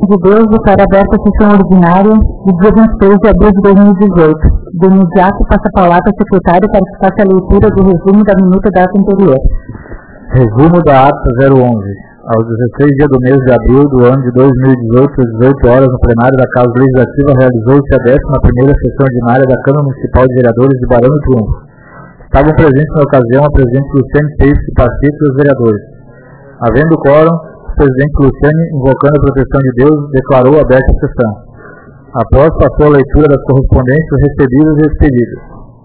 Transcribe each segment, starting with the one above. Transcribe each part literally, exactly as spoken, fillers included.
de Deus, declara aberta a sessão ordinária de dia vinte e três de abril de dois mil e dezoito. De imediato, passa a palavra ao secretário para que faça a leitura do resumo da minuta da ata anterior. Resumo da ata zero onze. Aos dezesseis dias do mês de abril do ano de dois mil e dezoito, às dezoito horas, no plenário da Casa Legislativa, realizou-se a décima primeira sessão ordinária da Câmara Municipal de Vereadores de Barão do Triunfo. Estavam presentes na ocasião a presidente Luciane Peixe Pacheco e os vereadores. Havendo quórum, o presidente Luciane, invocando a proteção de Deus, declarou aberta a sessão. Após, passou a leitura das correspondências recebidas e expedidas.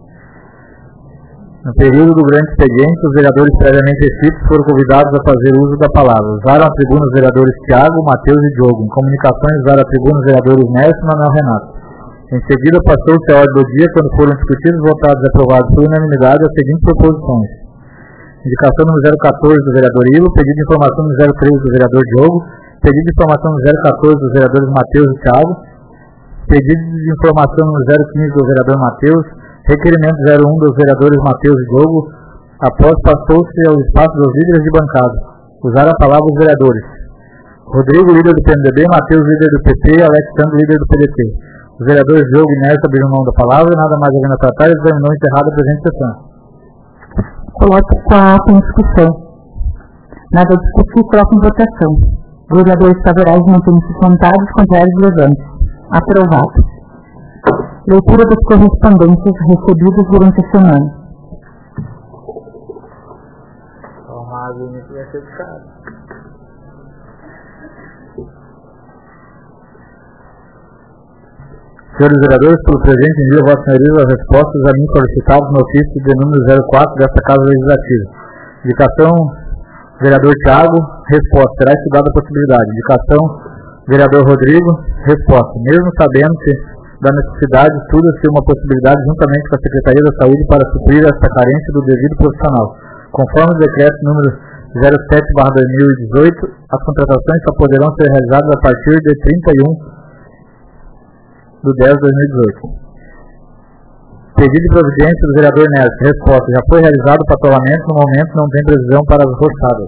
No período do grande expediente, os vereadores previamente escritos foram convidados a fazer uso da palavra. Usaram a tribuna os vereadores Tiago, Matheus e Diogo. Em comunicações, usaram a tribuna os vereadores Nelson e Manuel Renato. Em seguida, passou-se a ordem do dia, quando foram discutidos, votados e aprovados por unanimidade as seguintes proposições. Indicação número zero quatorze do vereador Ilo, pedido de informação número zero treze do vereador Diogo, pedido de informação número zero quatorze dos vereadores Matheus e Tiago, pedido de informação número zero quinze do vereador Matheus, requerimento zero um dos vereadores Matheus e Diogo. Após, passou-se ao espaço dos líderes de bancada. Usaram a palavra os vereadores Rodrigo, líder do P M D B, Matheus, líder do P P e Alexandre, líder do P D T. Os vereadores Diogo e Nércio abriram mão da palavra e nada mais havendo a tratar, e examinou encerrada a presente sessão. Coloque com a ata em discussão. Nada a discutir, coloque em votação. Vereadores favoráveis mantêm-se sentados, contrários levantes. Aprovado. Leitura das correspondências recebidas durante a semana. Tomar água nisso vai ser caro. Senhores vereadores, pelo presente envio a vossas senhorias as respostas a mim solicitadas no ofício de número zero quatro desta Casa Legislativa. Indicação, vereador Tiago, resposta, será estudada a possibilidade. Indicação, vereador Rodrigo, resposta, mesmo sabendo-se da necessidade, estuda-se uma possibilidade juntamente com a Secretaria da Saúde para suprir esta carência do devido profissional. Conforme o decreto número zero sete barra dois mil e dezoito, as contratações só poderão ser realizadas a partir de trinta e um do dez de dois mil e dezoito. Pedido de providência do vereador Nércio. Resposta. Já foi realizado o patrulhamento, no momento não tem previsão para as roçadas.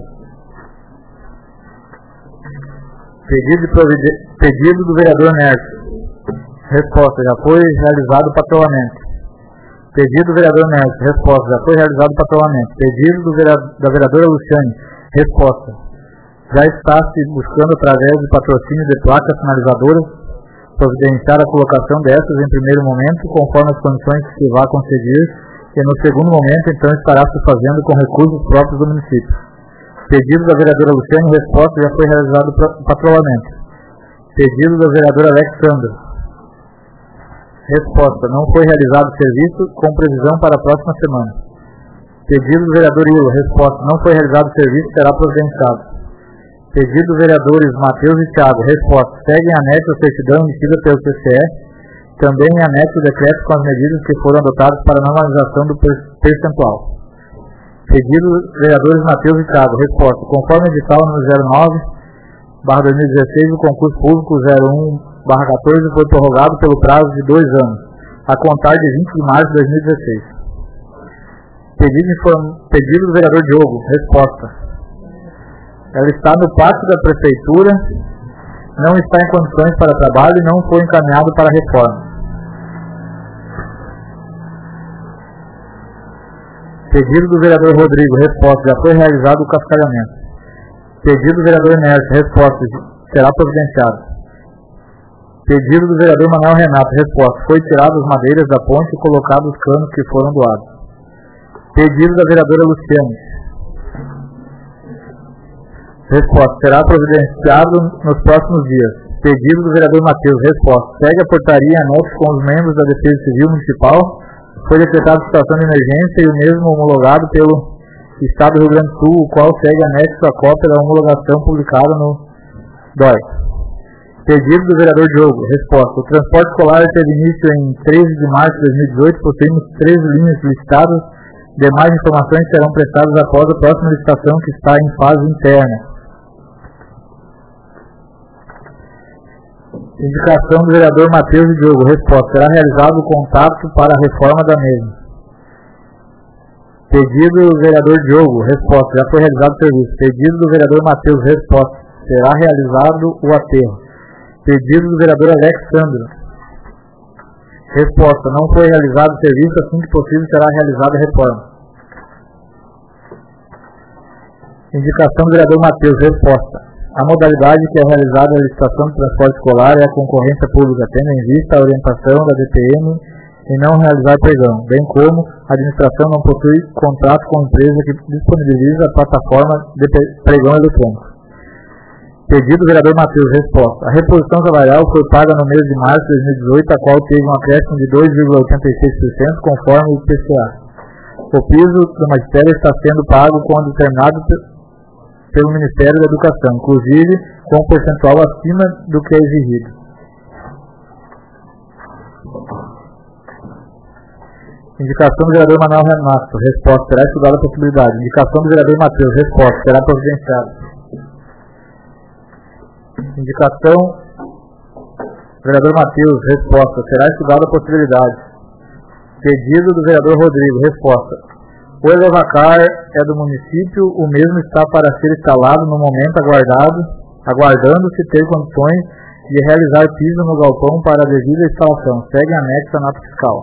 Pedido, de providen- Pedido do vereador Nércio. Resposta. Já foi realizado o patrulhamento. Pedido do vereador Nércio. Resposta. Já foi realizado o patrulhamento. Pedido do vereador, da vereadora Luciane. Resposta. Já está se buscando através de patrocínio de placas sinalizadoras providenciar a colocação dessas em primeiro momento, conforme as condições que se vá conceder, e no segundo momento, então, estará se fazendo com recursos próprios do município. Pedido da vereadora Luciane, resposta, já foi realizado o patrulhamento. Pedido da vereadora Alexandra. Resposta, não foi realizado o serviço, com previsão para a próxima semana. Pedido do vereador Ilo, resposta, não foi realizado o serviço, será providenciado. Pedido dos vereadores Matheus e Thiago. Resposta. Seguem anexo a certidão emitida pelo T C E. Também anexo o decreto com as medidas que foram adotadas para a normalização do percentual. Pedido dos vereadores Matheus e Thiago. Resposta. Conforme o edital número zero nove barra dois mil e dezesseis, o concurso público zero um barra quatorze foi prorrogado pelo prazo de dois anos, a contar de vinte de março de dois mil e dezesseis. Pedido, inform... Pedido do vereador Diogo. Resposta. Ela está no pátio da prefeitura, não está em condições para trabalho e não foi encaminhado para reforma. Pedido do vereador Rodrigo. Resposta. Já foi realizado o cascalhamento. Pedido do vereador Nércio. Resposta. Será providenciado. Pedido do vereador Manuel Renato. Resposta. Foi tirado as madeiras da ponte e colocado os canos que foram doados. Pedido da vereadora Luciane. Resposta. Será providenciado nos próximos dias. Pedido do vereador Matheus. Resposta. Segue a portaria anexo com os membros da Defesa Civil Municipal. Foi decretada situação de emergência e o mesmo homologado pelo Estado do Rio Grande do Sul, o qual segue anexo à cópia da homologação publicada no D O I. Pedido do vereador Diogo. Resposta. O transporte escolar teve início em treze de março de dois mil e dezoito. Possuímos treze linhas licitadas. Demais informações serão prestadas após a próxima licitação, que está em fase interna. Indicação do vereador Matheus e Diogo. Resposta. Será realizado o contato para a reforma da mesma. Pedido do vereador Diogo. Resposta. Já foi realizado o serviço. Pedido do vereador Matheus. Resposta. Será realizado o aterro. Pedido do vereador Alex Sandro. Resposta: não foi realizado o serviço, assim que possível será realizada a reforma. Indicação do vereador Matheus. Resposta: a modalidade que é realizada a licitação de transporte escolar é a concorrência pública, tendo em vista a orientação da D P M e não realizar pregão, bem como a administração não possui contrato com a empresa que disponibiliza a plataforma de pregão eletrônico. Pedido do vereador Matheus. Resposta: a reposição salarial foi paga no mês de março de dois mil e dezoito, a qual teve um acréscimo de dois vírgula oitenta e seis por cento, conforme o I P C A. O piso do magistério está sendo pago quando determinado pelo Ministério da Educação, inclusive com um percentual acima do que é exigido. Indicação do vereador Manuel Renato. Resposta: será estudada a possibilidade. Indicação do vereador Matheus. Resposta: será providenciada. Indicação do vereador Matheus. Resposta: será estudada a possibilidade. Pedido do vereador Rodrigo. Resposta: o Elevacar é do município, o mesmo está para ser instalado no momento aguardado, aguardando-se ter condições de realizar piso no galpão para a devida instalação. Segue anexo à nota fiscal.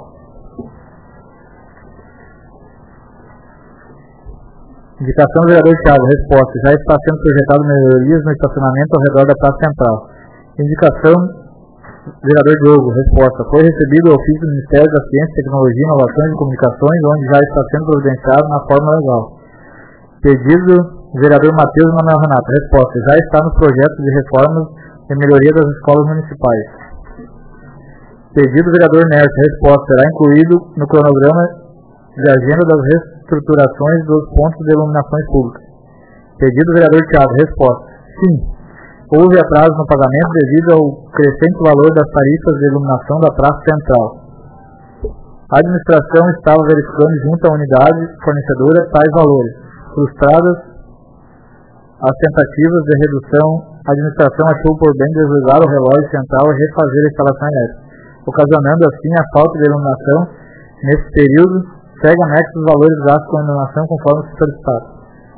Indicação do vereador Thiago. Resposta: já está sendo projetado melhorias no estacionamento ao redor da Praça Central. Indicação do vereador Diogo. Resposta: foi recebido o ofício do Ministério da Ciência, Tecnologia, Inovações e Comunicações, onde já está sendo providenciado na forma legal. Pedido do vereador Matheus Manuel Renato. Resposta: já está nos projetos de reformas e melhoria das escolas municipais. Pedido do vereador Nércio. Resposta: será incluído no cronograma de agenda das reestruturações dos pontos de iluminações públicas. Pedido do vereador Thiago. Resposta: sim. Houve atraso no pagamento devido ao crescente valor das tarifas de iluminação da Praça Central. A administração estava verificando junto à unidade fornecedora tais valores. Frustradas as tentativas de redução, a administração achou por bem desligar o relógio central e refazer a instalação elétrica, ocasionando assim a falta de iluminação. Nesse período, segue anexo os valores gastos com a iluminação conforme se solicitado.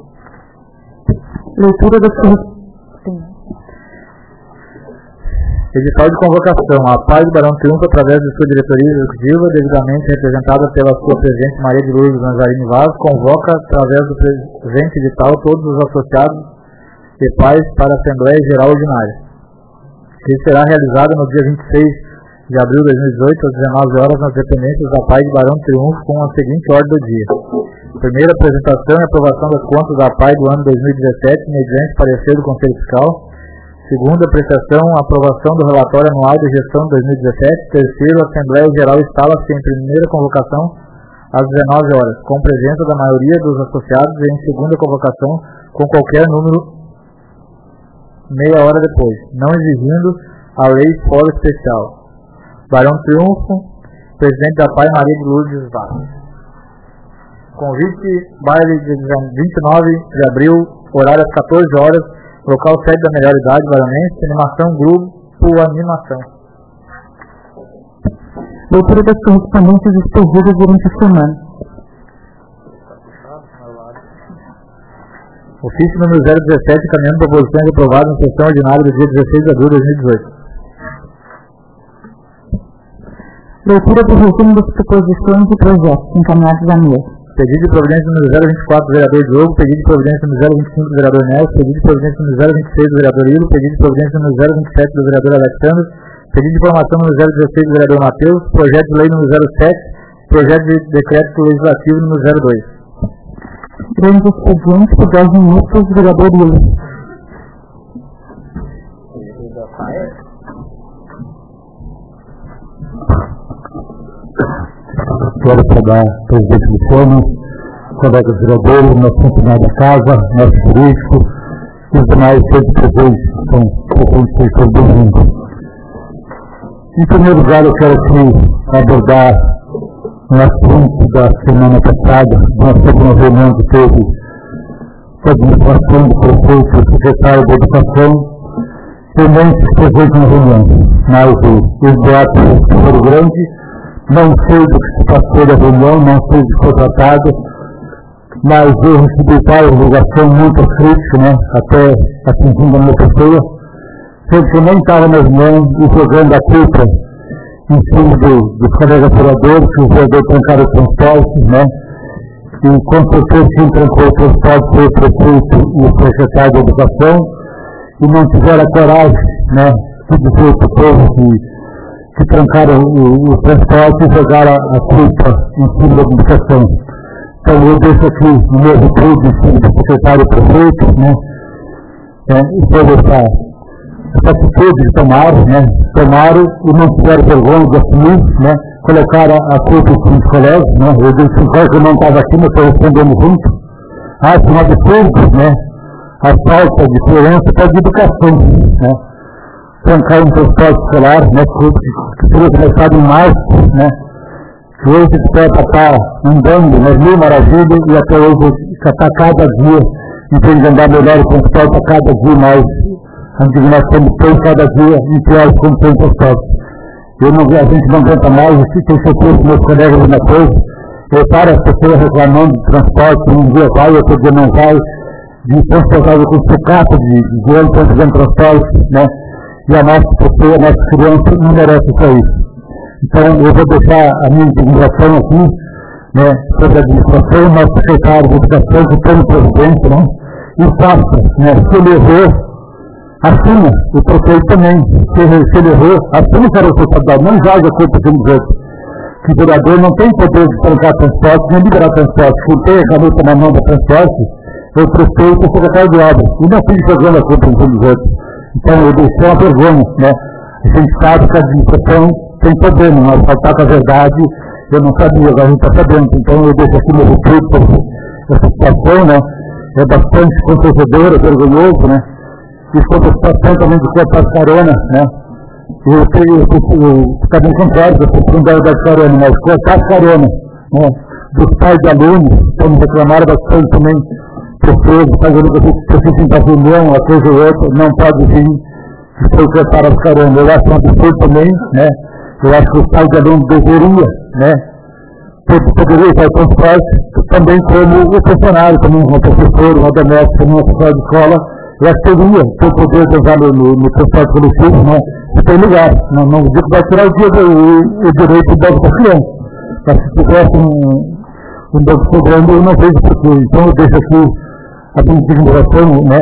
Leitura das correspondências. Edital de convocação. A Paz do Barão Triunfo, através de sua diretoria executiva, devidamente representada pela sua presidente Maria de Lourdes Nazarine Vaz, convoca, através do presente edital, todos os associados de Paz para a Assembleia Geral Ordinária, que será realizada no dia vinte e seis de abril de dois mil e dezoito, às dezenove horas, nas dependências da Paz do Barão Triunfo, com a seguinte ordem do dia. Primeira, apresentação e aprovação das contas da Paz do ano dois mil e dezessete, mediante parecer do Conselho Fiscal. Segunda, apreciação e aprovação do relatório anual de gestão de dois mil e dezessete. Terceiro, a Assembleia Geral instala-se em primeira convocação às dezenove horas, com presença da maioria dos associados, e em segunda convocação com qualquer número meia hora depois, não exigindo a lei foro especial. Barão Triunfo, presidente da P A I, Maria de Lourdes Vaz. Convite, baile de vinte e nove de abril, horário às quatorze horas, local sede da melhor idade baronense, animação grupo animação. Leitura das correspondências expedidas durante a semana. Ofício número zero dezessete, caminhando para posições aprovadas em sessão ordinária do dia dezesseis de abril de dois mil e dezoito. Leitura do resumo das proposições e projetos encaminhados à mesa. Pedido de providência número zero vinte e quatro do vereador Diogo, pedido de providência número zero vinte e cinco do vereador Nelson, pedido de providência número zero vinte e seis do vereador Ilo, pedido de providência número zero vinte e sete do vereador Alexandre, pedido de informação número zero dezesseis do vereador Matheus, projeto de lei número zero sete, projeto de decreto legislativo número zero dois. Grandes expedientes por dez minutos do vereador Ilo. Quero saudar o presidente do Fórum, colegas vereadores, nosso funcionário da casa, nosso jurídico e os demais todos presentes que estão presentes por todo mundo. Em primeiro lugar, eu quero aqui abordar um assunto da semana passada, uma reunião que teve a administração do prefeito e o secretário da Educação, pendentes presentes na reunião, mas o debate foi grande. Não sei do que se passou da reunião, não sei do que foi tratado, mas eu recebi várias ligações muito críticas, né, até atingindo a minha pessoa, sendo que eu nem estava na reunião e jogando a culpa em cima do, dos colegas vereadores, que os vereadores trancaram o transporte, né? E com certeza quem trancou o transporte foi o prefeito e o secretário de Educação, e não tiveram a coragem, né, de dizer para o povo que, que trancaram o, o transporte e jogaram a, a culpa em cima da Educação. Então eu deixo aqui no meu repúdio em cima do secretário e prefeito, né, é, sobre essa, essa atitude que tomaram, né, tomaram e não tiveram vergonha de assumir, né, colocaram a culpa em cima dos colegas, né, eu disse que eu não estava aqui, mas estou respondendo junto. Acho um absurdo, né, a falta de diferença para a educação, né, trancar um transporte escolar, né, que seria começado em março, né, que hoje espera estar andando nas mil maravilhas e até hoje está cada dia tentando andar melhor o transporte, a cada dia mais a indignação tem cada dia em piores condições de transporte. Eu não, a gente não aguenta mais, e tenho certeza que meus colegas na coisa, eu paro as pessoas reclamando de transporte, um dia vai, outro dia não vai, de transportar com sucata de, de ônibus fazendo transporte, né? E a nossa pessoa, a nossa criança não merece só isso. Então eu vou deixar a minha indignação aqui, né, sobre a administração, o nosso secretário de Educação, que tem o presidente, né? E faça, né, se ele errou, assuma, o prefeito também, se ele, se ele errou, assuma que era o responsabilidade, não joga a culpa de um outro. Que o vereador não tem poder de trancar transporte, nem liberar transporte. Quem tem a caneta na mão do transporte é o prefeito e o secretário de obras. E não fique jogando a culpa em cima dos outros. Então eu deixei uma vergonha, né? A gente sabe que a administração tem problema, mas faltar com a verdade, eu não sabia, agora a gente está sabendo. Então eu deixo aqui meu repúdio para essa situação, né? É bastante constrangedora, vergonhoso, né? E sobre a situação também de cortar as carona, né? Eu, eu, eu, eu também concordo com a oportunidade da carona, mas cortar as carona, né? Dos pais de alunos, estamos reclamando bastante também, professores, fazendo que vocês tentam reunião, uma coisa ou outra, não pode vir se for cortar as carona. Eu acho um absurdo também, né? Eu acho que os pais de alunos deveriam, né? Poderia usar o transporte, também como o funcionário, como um professor, uma doméstica, uma professora de escola, eu acho que teria o poder de usar no, no, no transporte coletivo, né? Se tem lugar. Não, não digo que vai tirar o, dia do, o, o direito do banco da criança. Mas se tivesse um, um banco sobrando, eu não vejo porquê. Então eu deixo aqui a minha indignação, né?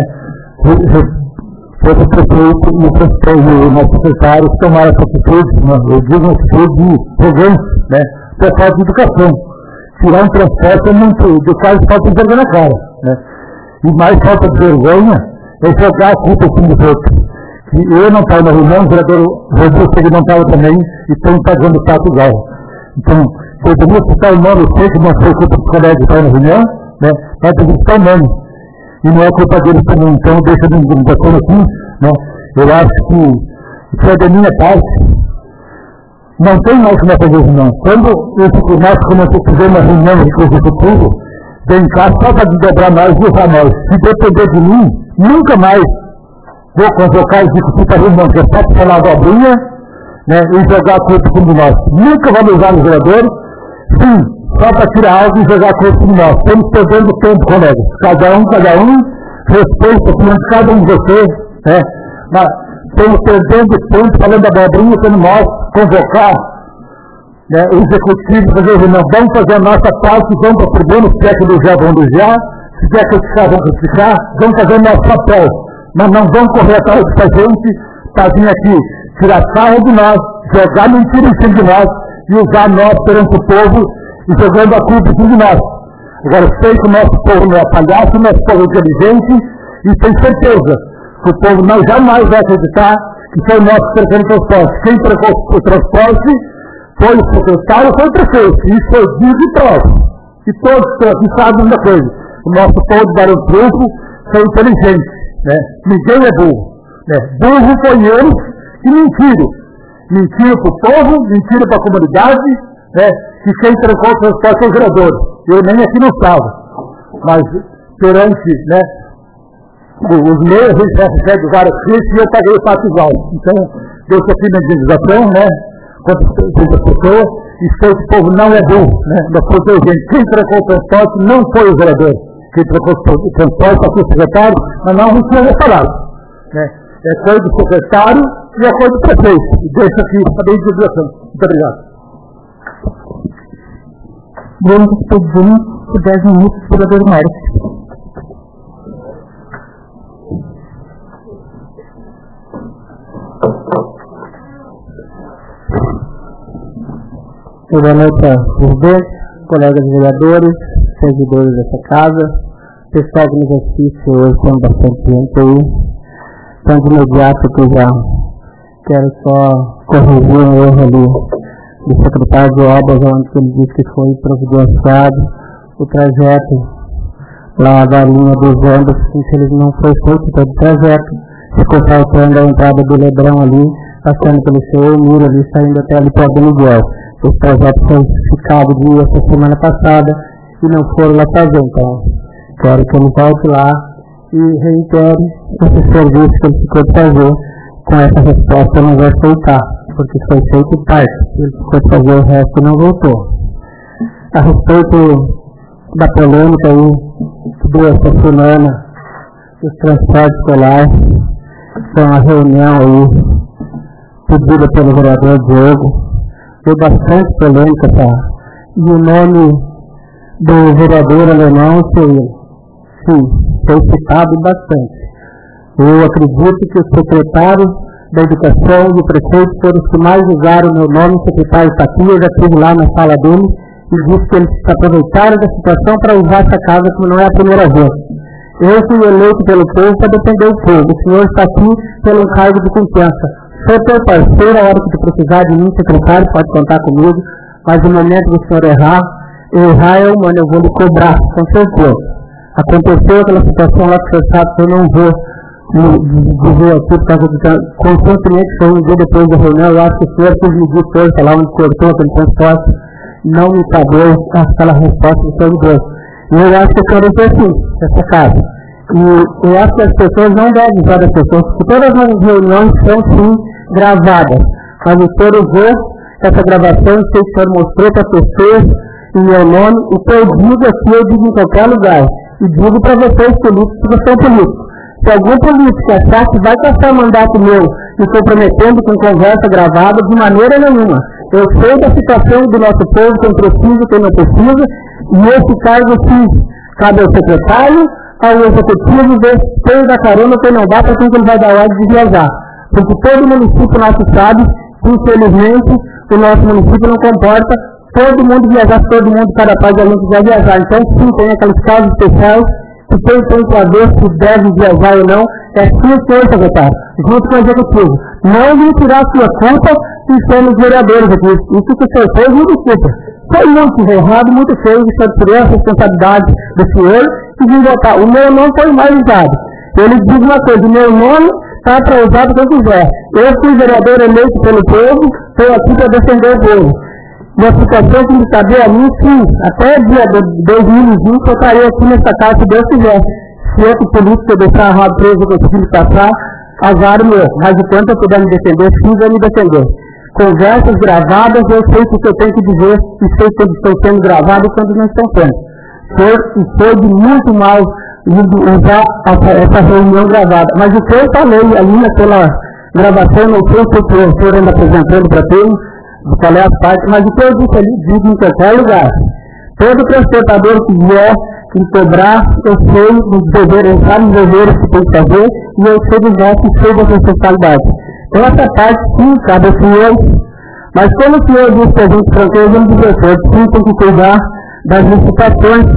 Foi o prefeito e o prefeito e o nosso secretário que tomaram essa atitude, né? Eu digo uma atitude de presença, né? Por falta de educação. Tirar um transporte é muito, de quase falta de vergonha na cara, né? E mais falta de vergonha é jogar a culpa em cima dos outros. E eu não estava na reunião, o vereador Rodrigo que ele não estava também, e estão pagando o tato igual. Então, eu deveria citar o nome, eu sei que não foi culpa dos colegas que estavam na reunião, né? Mas eu deveria citar o nome. E não é culpa deles também, então deixa a indignação aqui, né? Eu acho que isso é da minha parte. Não tem mais como fazer reunião. Quando nós começamos a fazer uma reunião de executivo, vem cá só para desdobrar nós e usar nós. Se depender de mim, nunca mais vou convocar o executivo para reunião, que é só para falar dobrinha, né, e jogar a culpa de nós. Nunca vamos usar os vereadores, sim, só para tirar algo e jogar a culpa de nós. Estamos perdendo tempo, colegas. Cada um, cada um, respeita a cada um de vocês, né? Mas estamos perdendo tempo falando da dobrinha, quando nós convocar, né, o executivo, fazer reunião, vamos fazer a nossa parte, vamos para o tribunal, se quer que elogiar, vamos elogiar, se quer criticar, vamos criticar, vamos fazer o nosso papel, mas não vamos correr atrás dessa gente para vir aqui tirar sarro de nós, jogar mentira em cima de nós e usar nós perante o povo e jogando a culpa em cima de nós. Agora, sei que o nosso povo não é palhaço, o nosso povo é inteligente e tenho certeza que o povo não jamais vai acreditar que foi o nosso secretário de transporte. Quem trocou o transporte foi o secretário, foi o prefeito. Isso foi dito e prova. E todos aqui sabem da coisa. O nosso povo de Barão do Triunfo foi inteligente, né? Ninguém é burro, né? Burro foi eles que mentiram. Mentiram para o povo, mentiram para a comunidade, né? Que quem trocou o transporte foi o vereador. Eu nem aqui não estava. Mas perante, né, os meus, a gente recebe várias críticas e eu paguei o fato igual. Então, deixo aqui minha indenização, né? Quanto a pessoa, e sei que o povo não é burro, né? Mas foi gente, quem trocou o transporte não foi o vereador. Quem trocou o transporte foi o secretário, mas não, não tinha falado, né? é coisa do secretário e é coisa do prefeito. E deixa aqui a legislação. Muito obrigado. Vamos despedir por dez minutos, vereador Márcio. Boa noite a presidente, colegas vereadores, servidores dessa casa, pessoal que nos assiste hoje, tem bastante gente aí. Então, de imediato, eu já quero só corrigir um erro ali do secretário de obras, onde ele disse que foi providenciado o trajeto lá da linha dos ônibus, infelizmente não foi feito todo o trajeto, ficou faltando a entrada do Lebrão ali, passando pelo seu Muro ali, saindo até ali para o Miguel. Esse projeto foi ficado de essa semana passada e não foram lá fazer, então quero que ele volte lá e reitere esse serviço que ele ficou de fazer. Com essa resposta eu não vou aceitar, porque foi feito parte, ele ficou de fazer o resto e não voltou. A respeito da polêmica aí, de essa semana, dos transportes escolares, foi uma reunião aí, pedida pelo vereador Diogo, foi bastante polêmica, tá? E o nome do vereador alemão foi, sim, foi citado bastante. Eu acredito que o secretário da Educação e o prefeito foram os que mais usaram o meu nome, o secretário está aqui, eu já estive lá na sala dele e disse que eles se aproveitaram da situação para usar essa casa, como não é a primeira vez. Eu fui eleito pelo povo para defender o povo, o senhor está aqui pelo cargo de confiança. Sou teu parceiro, a hora que tu precisar de mim, secretário, pode contar comigo, mas no momento que o senhor errar, eu errar, eu, mano, eu vou lhe cobrar, com certeza. Aconteceu aquela situação lá que o senhor sabe que eu não vou dizer aqui, por causa de constantemente foi um dia depois da reunião, eu acho que o senhor quis medir força lá onde cortou aquele transporte, não me cabeu aquela resposta do senhor Deus. E eu acho que eu quero ter sim, essa casa. E eu acho que as pessoas não devem usar as pessoas, porque todas as reuniões são sim gravadas, mas o senhor usou essa gravação, o senhor mostrou para as pessoas em meu nome, o que eu digo aqui, eu digo em qualquer lugar, e digo para vocês políticos que vocês são políticos. Se algum político achar que vai passar mandato meu me comprometendo com conversa gravada, de maneira nenhuma. Eu sei da situação do nosso povo, quem precisa, quem não precisa, e esse cargo sim, cabe ao secretário, ao executivo, ver quem dá carona, quem não dá, para quem ele vai dar ordem de viajar. Porque todo município nosso sabe, infelizmente, o nosso município não comporta todo mundo viajar, todo mundo, cada pai de aluno quiser viajar. Então, sim, tem aqueles casos especiais que quem tem para ver se deve viajar ou não, é sua força, secretário, junto com o executivo. Não vim tirar a sua culpa se somos vereadores aqui. Isso que o senhor fez, me desculpa. Foi muito errado, muito feio, o senhor tirou a responsabilidade do senhor e vim votar. O meu nome foi mais usado. Ele diz uma coisa, o meu nome está para usar para quem quiser. Eu fui vereador eleito pelo povo, estou aqui para defender o povo. E a situação que me cabia a mim, sim, até dia de dois mil e vinte eu estaria aqui nessa casa, se Deus quiser. Se outro político eu deixar a roda presa, eu consigo passar, azar o meu. Mas enquanto eu puder me defender, sim, vou me defender. Conversas gravadas, eu sei o que eu tenho que dizer, e sei quando estão sendo gravadas e quando não estão sendo. Foi, e foi de muito mal usar essa, essa reunião gravada. Mas o que eu falei ali naquela gravação, não sei se o senhor ainda apresentando para todos, qual é a parte, mas o que eu disse ali, digo em qualquer lugar. Todo transportador que vier me cobrar, eu sei dos deveres, entrar nos deveres que tem que fazer, e eu sei dos nossos, sei das responsabilidades. Então essa parte, sim, cabe ao senhor, mas como o senhor disse para a gente, franqueza, vamos dizer, o senhor sim tem que cuidar das licitações.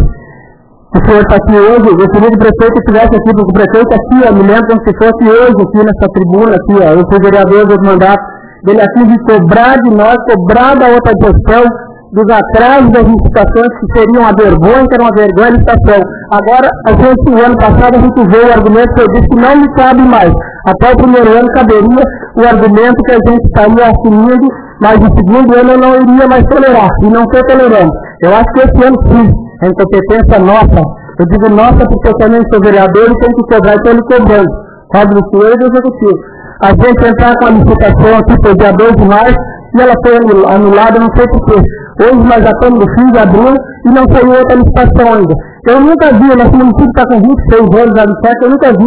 O senhor está aqui hoje, eu queria que o prefeito estivesse aqui, porque o prefeito aqui, eu me lembro como se fosse hoje, aqui nessa tribuna, aqui, ó, eu fui vereador do mandato, dele aqui de cobrar de nós, cobrar da outra gestão, dos atrasos das licitações que seriam uma vergonha, que era uma vergonha de licitação. Agora, a gente, no ano passado, a gente vê o argumento que eu disse que não me cabe mais. Até o primeiro ano caberia o argumento que a gente estaria assumindo, mas no segundo ano eu não iria mais tolerar, e não estou tolerando. Eu acho que esse ano sim, a incompetência nossa, eu digo nossa porque eu também sou vereador e tenho que cobrar, e estou lhe cobrando, cobro do senhor e do executivo. A gente entrar com a licitação aqui foi dia dois de março e ela foi anulada, não sei porquê. Hoje nós já estamos no fim de abril e não saiu outra licitação ainda. Eu nunca vi, nosso município está com vinte e seis anos, eu nunca vi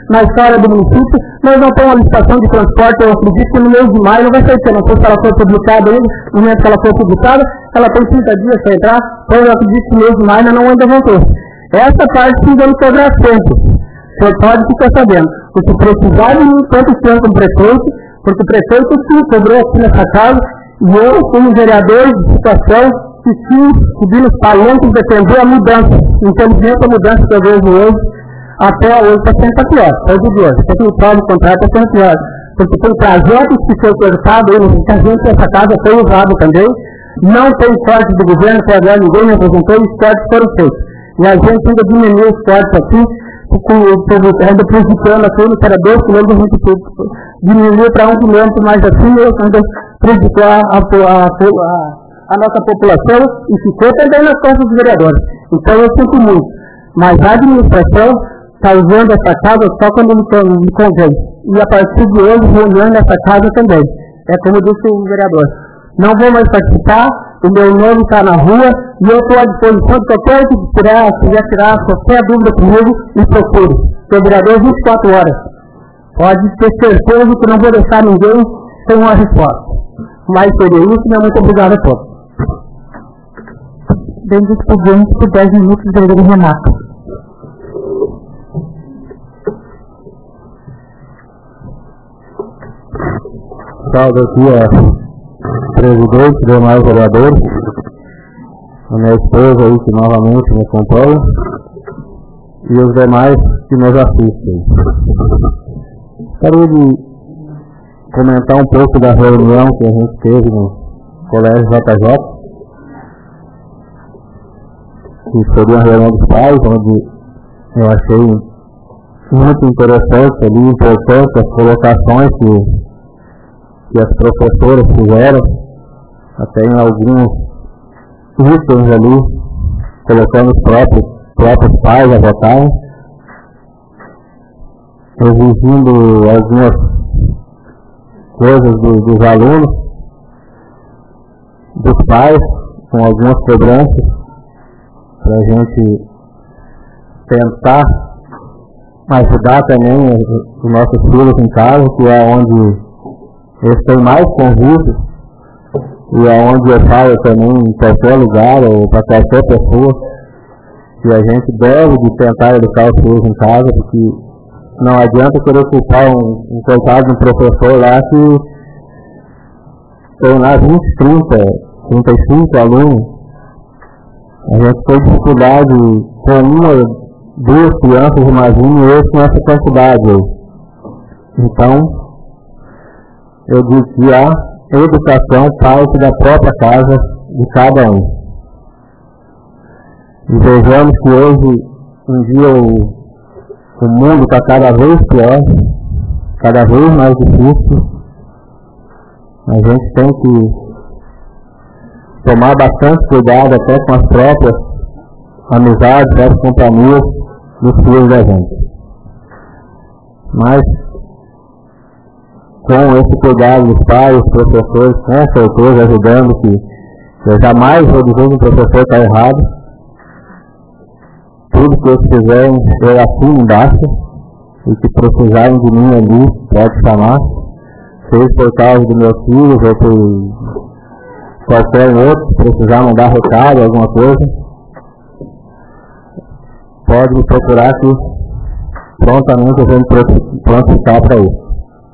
na história do município. Nós não temos uma licitação de transporte, eu acredito que no mês de maio não vai ser, não sei se ela foi publicada ainda, no momento que ela foi publicada, ela tem trinta dias para entrar, então eu acredito que no mês de maio não ainda vão ter. Essa parte sim vamos cobrar sempre. O senhor pode ficar sabendo. Porque precisar de mim, tanto o senhor como o prefeito, porque o prefeito sim cobrou aqui nessa casa, e eu, como vereador de situação, que sim, subir nos palanques, defender a mudança. Infelizmente a mudança que eu vejo hoje, até hoje está sendo pior, hoje de hoje. Porque o próprio contrato está sendo pior. Porque tem trajetos que foi cortado, que a gente nessa casa foi usado também. Não tem corte do governo, até agora ninguém me apresentou, e os cortes foram feitos. E a gente ainda diminuiu os cortes aqui, ainda prejudicando aqui, que era dois quilômetros, a gente diminuiu para um quilômetro mais assim, ainda prejudicou a, a, a, a, a nossa população e ficou também nas costas dos vereadores. Então eu sinto muito. Mas a administração está usando essa casa só quando me convém. E a partir de hoje, reunião nessa casa também. É como disse o vereador. Não vou mais participar, o meu nome está na rua e eu estou à disposição de qualquer que tirar, quiser tirar qualquer dúvida comigo, me procure. Sou vereador vinte e quatro horas. Pode ter certeza que não vou deixar ninguém sem uma resposta. Mas seria isso, meu muito obrigado a todos. Bem expediente por dez minutos, vereador Renato. Salve aqui a presidente, demais vereadores, a minha esposa aí que novamente me acompanha e os demais que nos assistem. Gostaria de comentar um pouco da reunião que a gente teve no Colégio J J, que seria a reunião dos pais, onde eu achei muito interessante ali, importante as colocações que que as professoras fizeram, até em alguns itens ali, colocando os próprios, próprios pais a votarem, exigindo algumas coisas do, dos alunos, dos pais, com algumas cobranças, para a gente tentar ajudar também os nossos filhos em casa, que é onde eles têm mais convívio e aonde eu falo também em qualquer lugar ou para qualquer pessoa que a gente deve de tentar educar os filhos em casa, porque não adianta querer culpar um, um coitado de um professor lá que tem lá vinte, trinta, trinta e cinco alunos. A gente tem dificuldade com uma, duas crianças, imagine eu com essa quantidade aí. Então, eu digo que a educação parte da própria casa de cada um. E vejamos que hoje, um dia, o, o mundo está cada vez pior, cada vez mais difícil. A gente tem que tomar bastante cuidado até com as próprias amizades, as companhias dos filhos da gente. Mas, com esse cuidado dos pais, dos professores, com certeza ajudando, que eu jamais vou dizer que o professor está errado. Tudo que eles fizerem, eu assino embaixo, e que precisarem de mim ali, pode chamar, seja por causa dos meus filhos ou por qualquer outro, se precisar mandar recado, alguma coisa, pode me procurar que prontamente eu vou me prontificar para isso.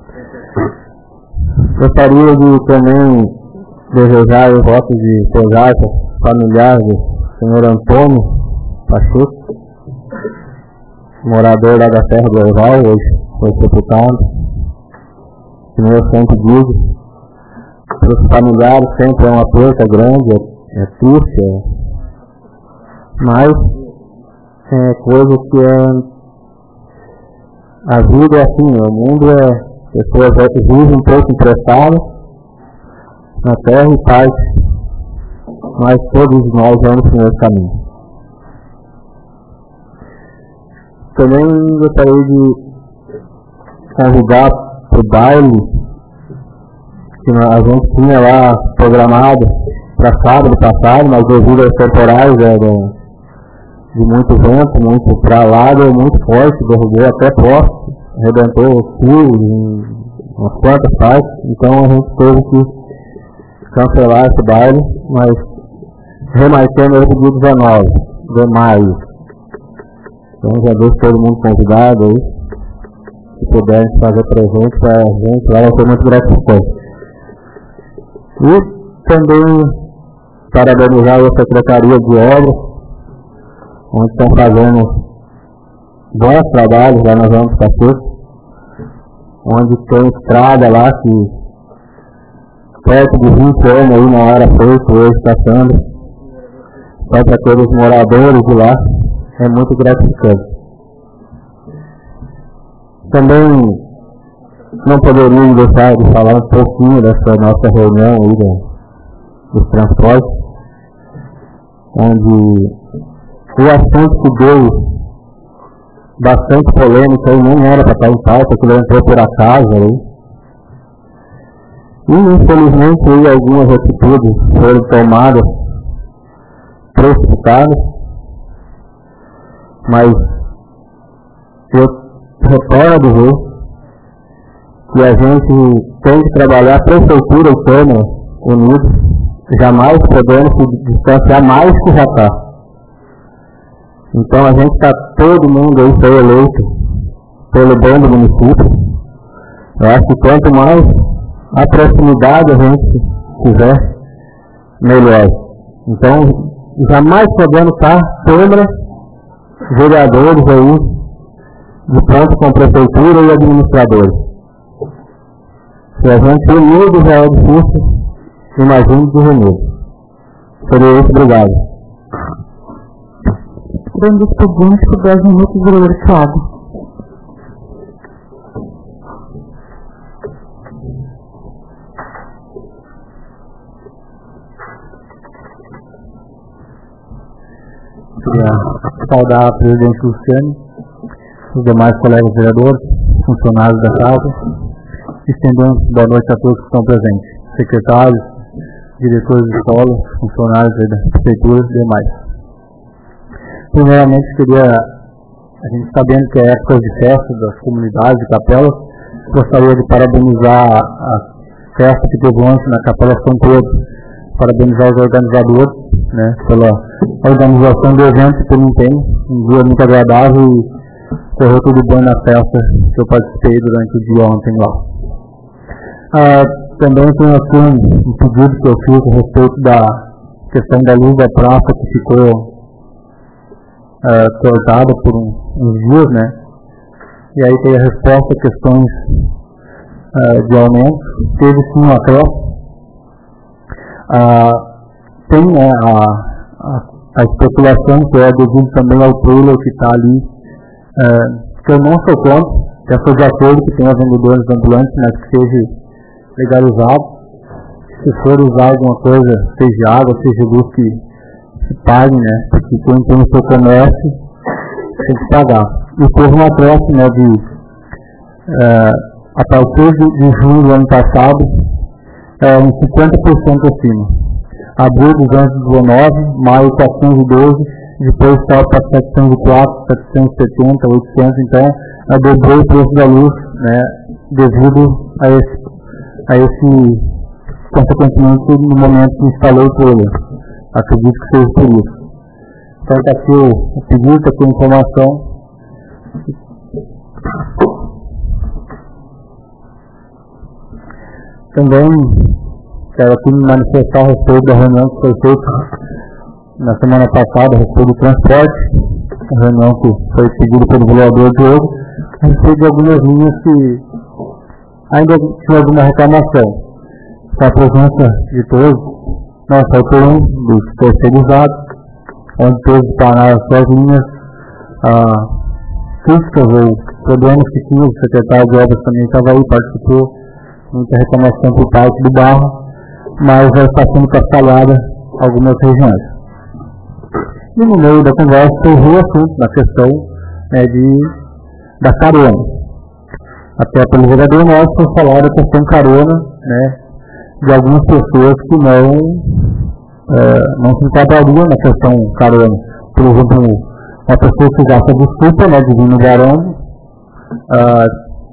Gostaria de também desejar o voto de pesar familiar do senhor Antônio Pacheco, morador lá da Serra do Orval, hoje foi sepultado. Como eu sempre digo, para os familiares sempre é uma perda grande, é, é triste, é, mas é coisa que é. A vida é assim, o mundo é. As pessoas vivem um pouco emprestadas na terra e paz, mas todos nós vamos no mesmo caminho. Também gostaria de convidar para o baile que a gente tinha lá programado para sábado passado, mas devido aos temporais de, de muito vento, muito para lá, deu muito forte, derrubou até poste arrebentou o fio em umas quantas partes, então a gente teve que cancelar esse baile, mas remarcando o dia dezenove de maio. Então já deixo todo mundo convidado aí, se puderem fazer presente para a gente, lá vai ser muito gratificante. E também parabenizar a Secretaria de Obras, onde estão fazendo bons trabalhos lá na Zona do Cacete, onde tem estrada lá que perto de vinte anos aí não era feito, hoje está sendo, só para aqueles moradores de lá, é muito gratificante. Também não poderia deixar de falar um pouquinho dessa nossa reunião aí do, dos transportes, onde o assunto que deu bastante polêmica e nem era para estar em pauta, que ele entrou por acaso aí. E infelizmente aí, algumas atitudes foram tomadas precipitadas, mas eu retorno a dizer que a gente tem que trabalhar Prefeitura e Câmara unidos, jamais podemos se distanciar mais que já está. Então a gente está todo mundo aí foi eleito pelo bem do município. Eu acho que quanto mais a proximidade a gente tiver, melhor. Então jamais podemos estar Câmara, vereadores aí, de pronto com a Prefeitura e administradores. Se a gente unido já é difícil, imagine desunido. Seria isso, obrigado. Grande expediente por dez minutos, vereador Thiago. Queria saudar a presidente Luciane, os demais colegas vereadores, funcionários da casa, estendendo boa noite a todos que estão presentes, secretários, diretores de escola, funcionários da prefeitura e demais. Primeiramente, queria, a gente sabendo que é época de festa das comunidades e capelas, gostaria de parabenizar a festa que teve ontem na Capela São Pedro, parabenizar os organizadores, né, pela organização do evento, pelo empenho, um dia muito agradável e correu tudo bem na festa que eu participei durante o dia ontem lá. Ah, também tem aqui um, um pedido que eu fiz a respeito da questão da luz da praça que ficou ah, cortada por um, uns dias, né? E aí tem a resposta a questões ah, de aumento. Teve sim um acréscimo. Ah, tem né, a, a, a especulação que é devido também ao trailer que está ali, é, que eu não sou contra, já sou de acordo que tenha vendedores ambulantes, mas que seja legalizado. Se for usar alguma coisa, seja água, seja luz, que se pague, né? Porque quem tem o seu comércio tem que pagar. E teve um acréscimo, né, de, é, a partir de, de junho do ano passado, é, uns cinquenta por cento acima. Abril duzentos e dezenove, maio quatrocentos e doze, depois está para setecentos e quatro, setecentos e setenta, oitocentos, então a dobrou o preço da luz, né, devido a esse, a esse, consequentemente, no momento que instalou o trailer. Acredito que seja por isso. Então está aqui o, o pedido, está aqui a informação. Também quero aqui me manifestar a respeito da reunião que foi feita na semana passada a respeito do transporte, a reunião que foi pedida pelo vereador Diogo, a respeito de algumas linhas que ainda tinha alguma reclamação. A presença de todos, não só por um dos terceirizados, onde todos pararam as suas linhas, ah, críticas ou problemas que tinha, o secretário de obras também estava aí, participou, muita reclamação por parte do Barra, mas já está sendo cascalhada algumas regiões. E no meio da conversa surgiu o assunto na questão né, de, da carona. Até pelo vereador nosso foi falado a questão carona, né, de algumas pessoas que não, é, não se enquadrariam na questão carona. Por exemplo, uma pessoa que gasta desculpa, né, de vir no varão, ah,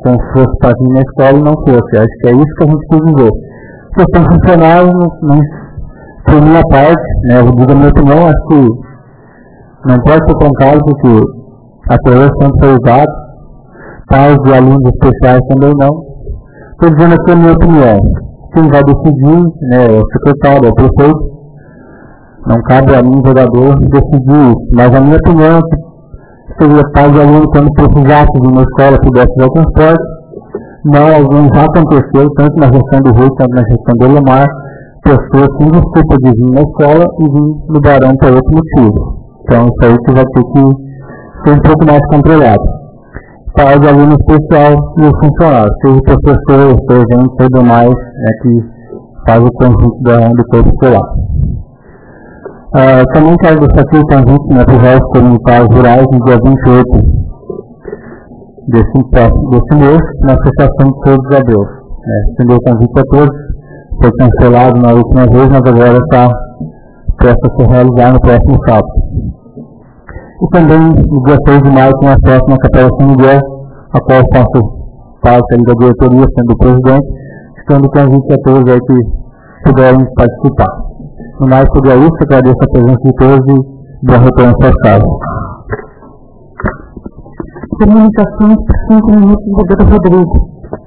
como se fosse para vir na escola e não fosse. Acho que é isso que a gente tem que ver. Questão funcional, não, por minha parte, né, eu digo a minha opinião, acho que não pode ser trancado, porque até hoje sempre foi usado, pais de alunos especiais também não. Estou dizendo aqui a minha opinião. Quem vai decidir, né, é o secretário, é o prefeito. Não cabe a mim, jogador, decidir isso. Mas a minha opinião é que seria pai de aluno quando precisasse de uma escola que desse o transporte. Não, alguns já aconteceu, tanto na gestão do Rui quanto na gestão do Lemar, pessoas com desculpa de vir na escola e vir no Barão por outro motivo. Então isso aí que vai ter que ser um pouco mais controlado. Pai de aluno especial e o funcionário, seja o professor, servente, tudo mais, é que faz o conjunto da, do corpo escolar. Uh, também quero deixar aqui o convite, né, para os jovens comunitários rurais no dia vinte e oito desse, desse mês, na Associação de Todos os Adeus. Né, estendeu o convite a todos, foi cancelado na última vez, mas agora está prestes a se realizar no próximo sábado. E também, no dia seis de maio, tem acesso na Capela São Miguel, a qual eu faço parte ali da diretoria, sendo o presidente, estando o convite a todos aí que puderem participar. No mais, seria isso, agradeço a presença de todos e boa retorno às suas casas. Comunicações por cinco minutos, doutor Rodrigo.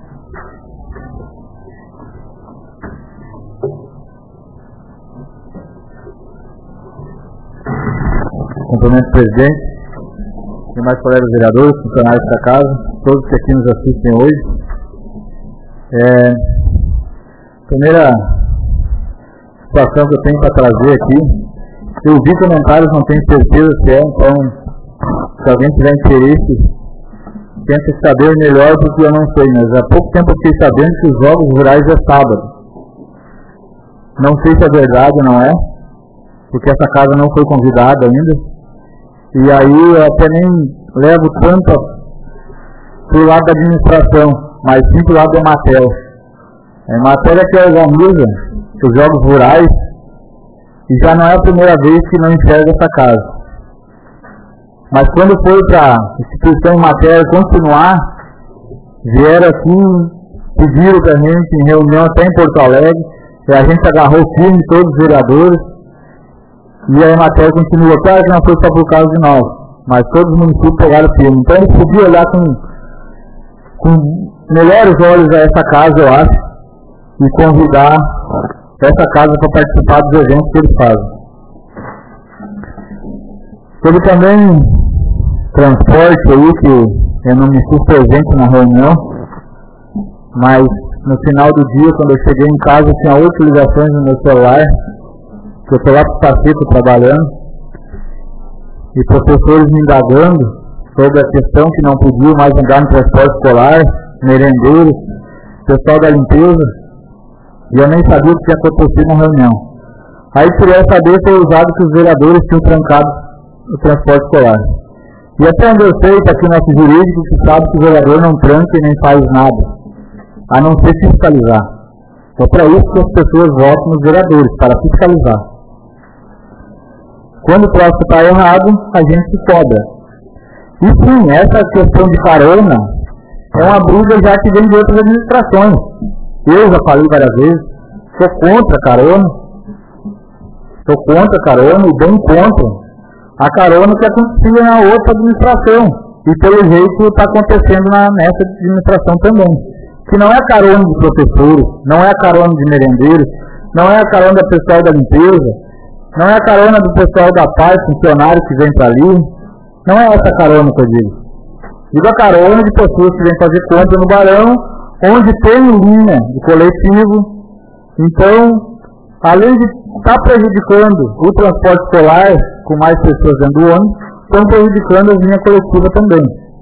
Cumprimento o presidente, demais colegas vereadores, funcionários da casa, todos que aqui nos assistem hoje. É, primeira situação que eu tenho para trazer aqui, eu vi comentários, não tenho certeza se é, então, se alguém tiver interesse, tenta saber melhor, porque eu não sei, mas há pouco tempo eu fiquei sabendo que os Jogos Rurais é sábado. Não sei se é verdade ou não é, porque essa casa não foi convidada ainda. E aí eu até nem levo tanto para o lado da administração, mas sim para o lado da Matel. É matéria que organiza os Jogos Rurais, e já não é a primeira vez que não enxerga essa casa. Mas quando foi para a instituição Matéria continuar, vieram aqui, pediram para a gente em reunião até em Porto Alegre, e a gente agarrou firme todos os vereadores, e a Emater continua. Claro que não foi só por causa de nós, mas todos os municípios pegaram firme. Então eles podiam olhar com, com melhores olhos a essa casa, eu acho, e convidar essa casa para participar dos eventos que eles fazem. Teve também transporte aí, que eu não me fiz presente na reunião, mas no final do dia, quando eu cheguei em casa, tinha oito ligações no meu celular, que eu estou lá para o Paceto trabalhando, e professores me indagando sobre a questão que não podiam mais andar no transporte escolar, merendeiros, pessoal da limpeza, e eu nem sabia o que tinha acontecido na reunião. Aí queria saber se foi usado que os vereadores tinham trancado o transporte escolar. E até onde eu sei, está aqui o nosso jurídico, que sabe que o vereador não tranca e nem faz nada, a não ser fiscalizar. É para isso que as pessoas votam nos vereadores, para fiscalizar. Quando o troço está errado, a gente se cobra. E sim, essa questão de carona é uma briga já que vem de outras administrações. Eu já falei várias vezes, sou contra a carona, sou contra a carona e bem contra a carona que acontecia na outra administração. E pelo jeito está acontecendo na, nessa administração também. Que não é a carona de professores, não é a carona de merendeiros, não é a carona do pessoal da limpeza, não é a carona do pessoal da paz, funcionário que vem para ali, não é essa carona que eu digo. Digo a carona de pessoas que vêm fazer compra no Barão, onde tem linha de coletivo. Então, além de estar prejudicando o transporte escolar, com mais pessoas dentro do ônibus, estão prejudicando as linhas coletivas também.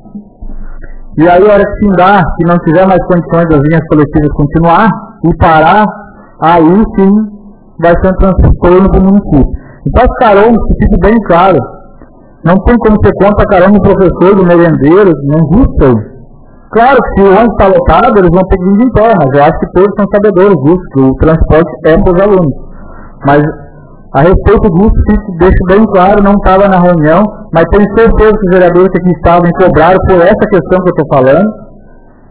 E aí, a hora que findar, se não tiver mais condições das linhas coletivas continuar e parar, aí sim vai ser um transtorno para o município. Então, as caronas, que fique bem claro, não tem como ser contra a carona do professor, do merendeiro, não existe aí. Claro que se o ônibus está lotado, eles vão ter que vir em pé, mas eu acho que todos são sabedores disso, que o transporte é para os alunos. Mas, a respeito disso, deixo bem claro, não estava na reunião, mas tenho certeza que os vereadores que aqui estavam cobraram por essa questão que eu estou falando,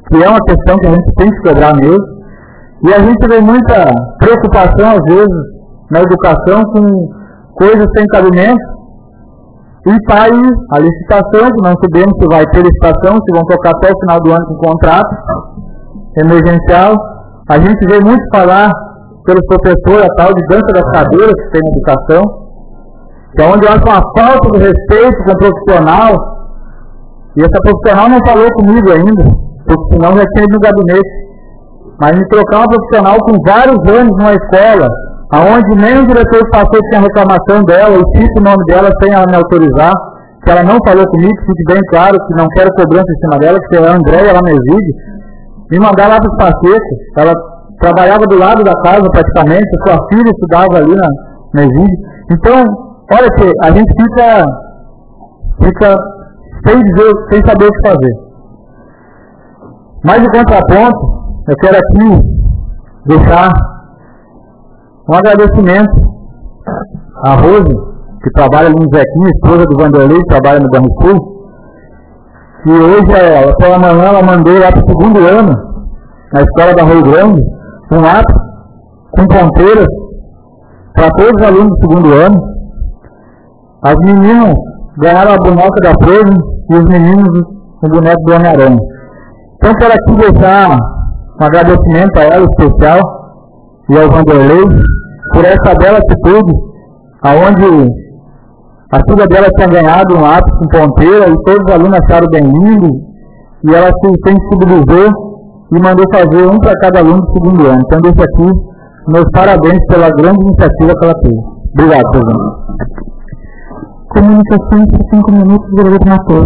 que é uma questão que a gente tem que cobrar mesmo, e a gente vê muita preocupação, às vezes, na educação com coisas sem cabimento, e está aí a licitação, que não sabemos se vai ter licitação, se vão tocar até o final do ano com contrato emergencial. A gente vê muito falar pelos professores a tal de dança das cadeiras que tem na educação, que é onde eu acho uma falta de respeito com o profissional, e essa profissional não falou comigo ainda, porque senão já tinha ido no gabinete, mas me trocar uma profissional com vários anos numa escola, aonde nem o diretor passou tinha reclamação dela, e cita o nome dela sem ela me autorizar, que ela não falou comigo, que fique bem claro que não quero cobrança em cima dela, que é a Andréia, ela me exige, me mandar lá para os pacetes. Ela trabalhava do lado da casa praticamente, sua filha estudava ali na, na exige. Então, olha que a gente fica, fica sem dizer, sem saber o que fazer. Mas de contraponto, eu quero aqui deixar um agradecimento à Rose, que trabalha no Zequinha, esposa do Vanderlei, que trabalha no Banrisul, que hoje, ela, pela manhã, ela mandou lá para o segundo ano, na escola da Rio Grande, um lápis com ponteiras para todos os alunos do segundo ano. As meninas ganharam a boneca da Frozen e os meninos o boneco do Homem-Aranha. Então, quero aqui deixar um agradecimento a ela especial e ao Vanderlei por essa bela atitude, aonde a filha dela tinha ganhado um lápis com ponteira e todos os alunos acharam bem-vindo, e ela se sensibilizou e mandou fazer um para cada aluno do segundo ano. Então, deixo aqui meus parabéns pela grande iniciativa que ela teve. Obrigado, presidente. Comunicações por cinco minutos, vereador Matheus.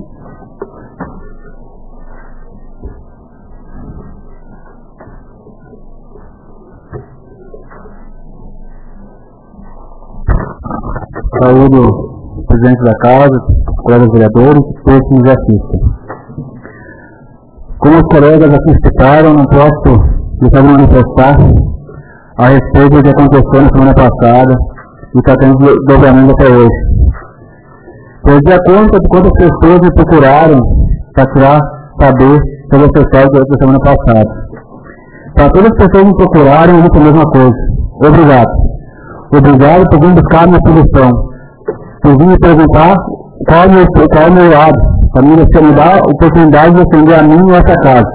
Saúde o presidente da casa, colegas vereadores e todos que nos assistem. Como os colegas aqui explicaram, não posso deixar de manifestar a respeito do que aconteceu na semana passada e está tendo desdobramento até hoje. Pois de conta de quantas pessoas me procuraram para tirar saber sobre a história da semana passada. Para todas as pessoas me procurarem, eu disse a mesma coisa. Obrigado. Obrigado por vir buscar a minha solução. Por vir me perguntar qual é o meu, qual é o meu lado, para mim você me dar a oportunidade de defender a mim e essa casa.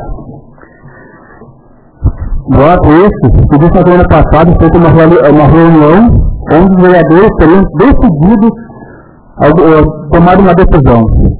Graças a isso, que disse na semana passada, foi uma, uma reunião onde os vereadores teriam decidido a, a, tomar uma decisão.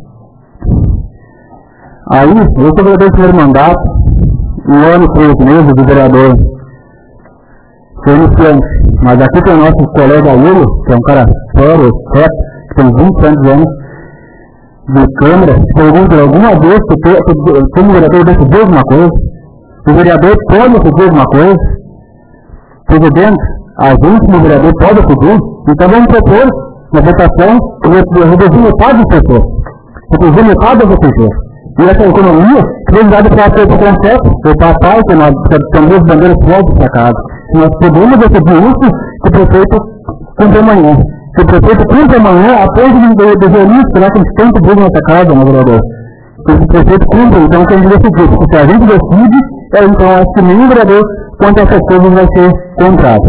Aí, eu sou vereador do primeiro mandato, um ano e três meses de vereador. Sou iniciante, mas aqui tem o nosso colega Willo, que é um cara sério, certo, que tem vinte anos de anos de Câmara, pergunta alguma vez se como vereador decidiu alguma coisa, o vereador pode decidir alguma coisa, presidente, a gente como vereador pode decidir, então vamos propor na votação, reduzir metade do setor, reduzir metade do setor. E essa economia, prioridade para o conceito, o papai, que nós temos duas bandeiras fortes para casa. Nós podemos decidir isso que o prefeito cumpre amanhã. Se o prefeito cumpre amanhã, após o reunir, será que eles tanto brigam nessa casa, meu vereador? Se o prefeito cumpre, então tem que decidir. Porque se a gente decide, é, então acho que nenhum vereador quanto a essas coisas vai ser contrário.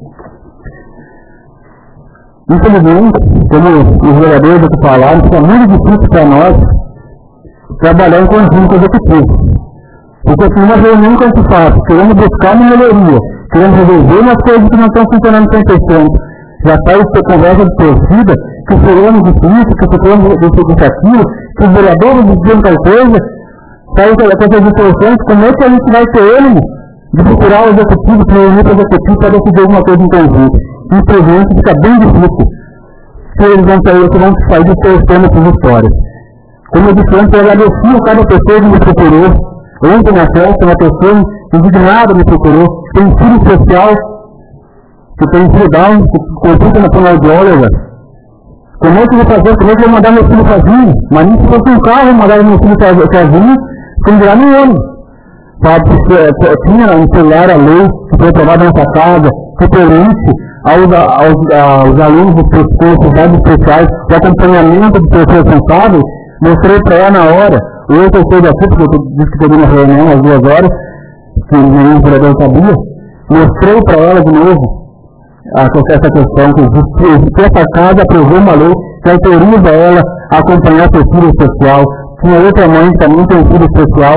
Infelizmente, como os vereadores aqui falaram, fica muito difícil para nós trabalhar em conjunto executivo. Porque assim, uma reunião que a gente faz, querendo buscar uma melhoria, querendo resolver umas coisas que não estão funcionando cem por cento, já está essa conversa de torcida, que fulano disse isso, que fulano disse aquilo, que os vereadores diziam tal coisa, sai essas distorções, como é que a gente vai ter ânimo de procurar o executivo, se reunir para o executivo para decidir alguma coisa em conjunto? Infelizmente fica bem difícil se eles vão sair, se vão sair distorcendo essas histórias. Como eu disse antes, eu agradeci a cada pessoa que me procurou. Ontem na festa, uma pessoa indignada me procurou. Tem um filho especial, que tem filho down, que consulta na fonoaudióloga. Como é que eu vou fazer? Como é que eu vou mandar meu filho sozinho? Mas nem se fosse um carro, eu mandava meu filho sozinho, sem virar no ônibus. Sabe, tinha no celular a lei que foi aprovada nessa casa, que permite aos, aos, aos alunos dos cursos especiais de acompanhamento de pessoas responsáveis. Mostrei para ela na hora, Eu pensei daqui, porque eu disse que teria uma reunião às duas horas, que nenhum vereador sabia, mostrei para ela de novo essa questão, que existe essa casa aprovou uma lei que autoriza ela a acompanhar seu filho especial. Tinha outra mãe que também tem um filho especial.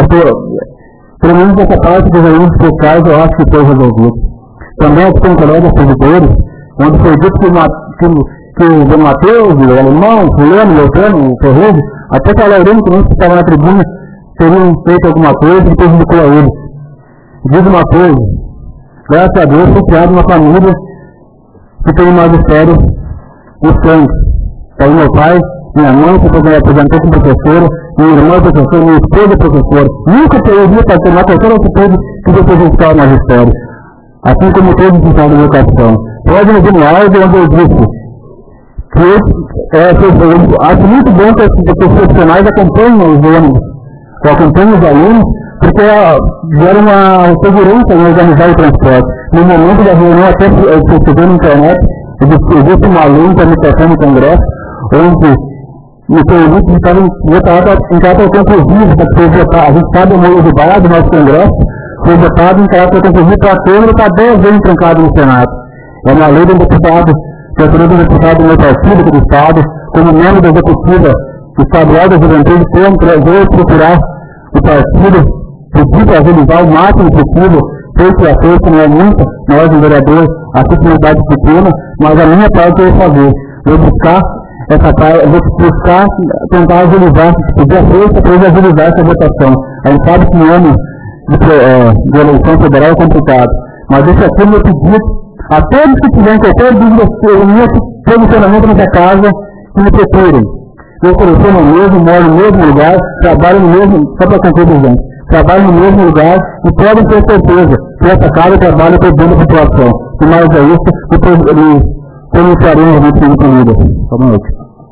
Pelo menos essa parte dos alunos especiais eu acho que foi resolvido. Também aqui tem colegas servidores, onde foi dito que, que, que o Matheus, o Alemão, o Fulano, o Leutano, o Ferreiro, até que a Laurene, que não estava na tribuna, teriam feito alguma coisa e prejudicou a eles. Diz uma coisa, graças a Deus foi criado uma família que tem um magistério no sangue. Aí meu pai, minha mãe, que foi apresentou como professora, minha irmã é professora, minha esposa é professora. Nunca teria para ter uma qualquer atitude que representar o magistério. Assim como todos os estados de educação. Pode me vir no áudio onde eu disse que eu, é, eu acho muito bom que, que os profissionais acompanhem os ônibus, ou acompanhem os alunos, porque gera uma segurança em organizar o transporte. No momento da reunião, até perceber na internet, existe uma lei de administração do Congresso, onde o serviço estava em caráter conclusivo, para ser votado. A gente sabe o meio de base do nosso Congresso, foi votado em caráter conclusivo para a Câmara e está dez vezes trancado no Senado. É uma lei do deputado, que é do deputado do meu partido, do Estado, como membro da executiva estadual da juventude, veio procurar o partido, pedir para agilizar o máximo possível, feito e aceito, não é muito, nós, o vereador, a comunidade pequena, mas a minha parte é fazer, eu buscar essa parte, eu vou buscar, tentar agilizar, pedir a força para agilizar essa votação. A gente sabe que o ano de, é, de eleição federal é complicado, mas esse aqui é o meu pedido a todos que tiverem qualquer dúvida sobre o meu posicionamento nessa casa, que me procurem. Eu seleciono no mesmo, moro no mesmo lugar, trabalho no mesmo, só para concluir, gente, trabalho no mesmo lugar e podem ter certeza que essa casa trabalha por dentro da população. E mais é isso, depois me pronunciaremos no segundo período. Boa noite.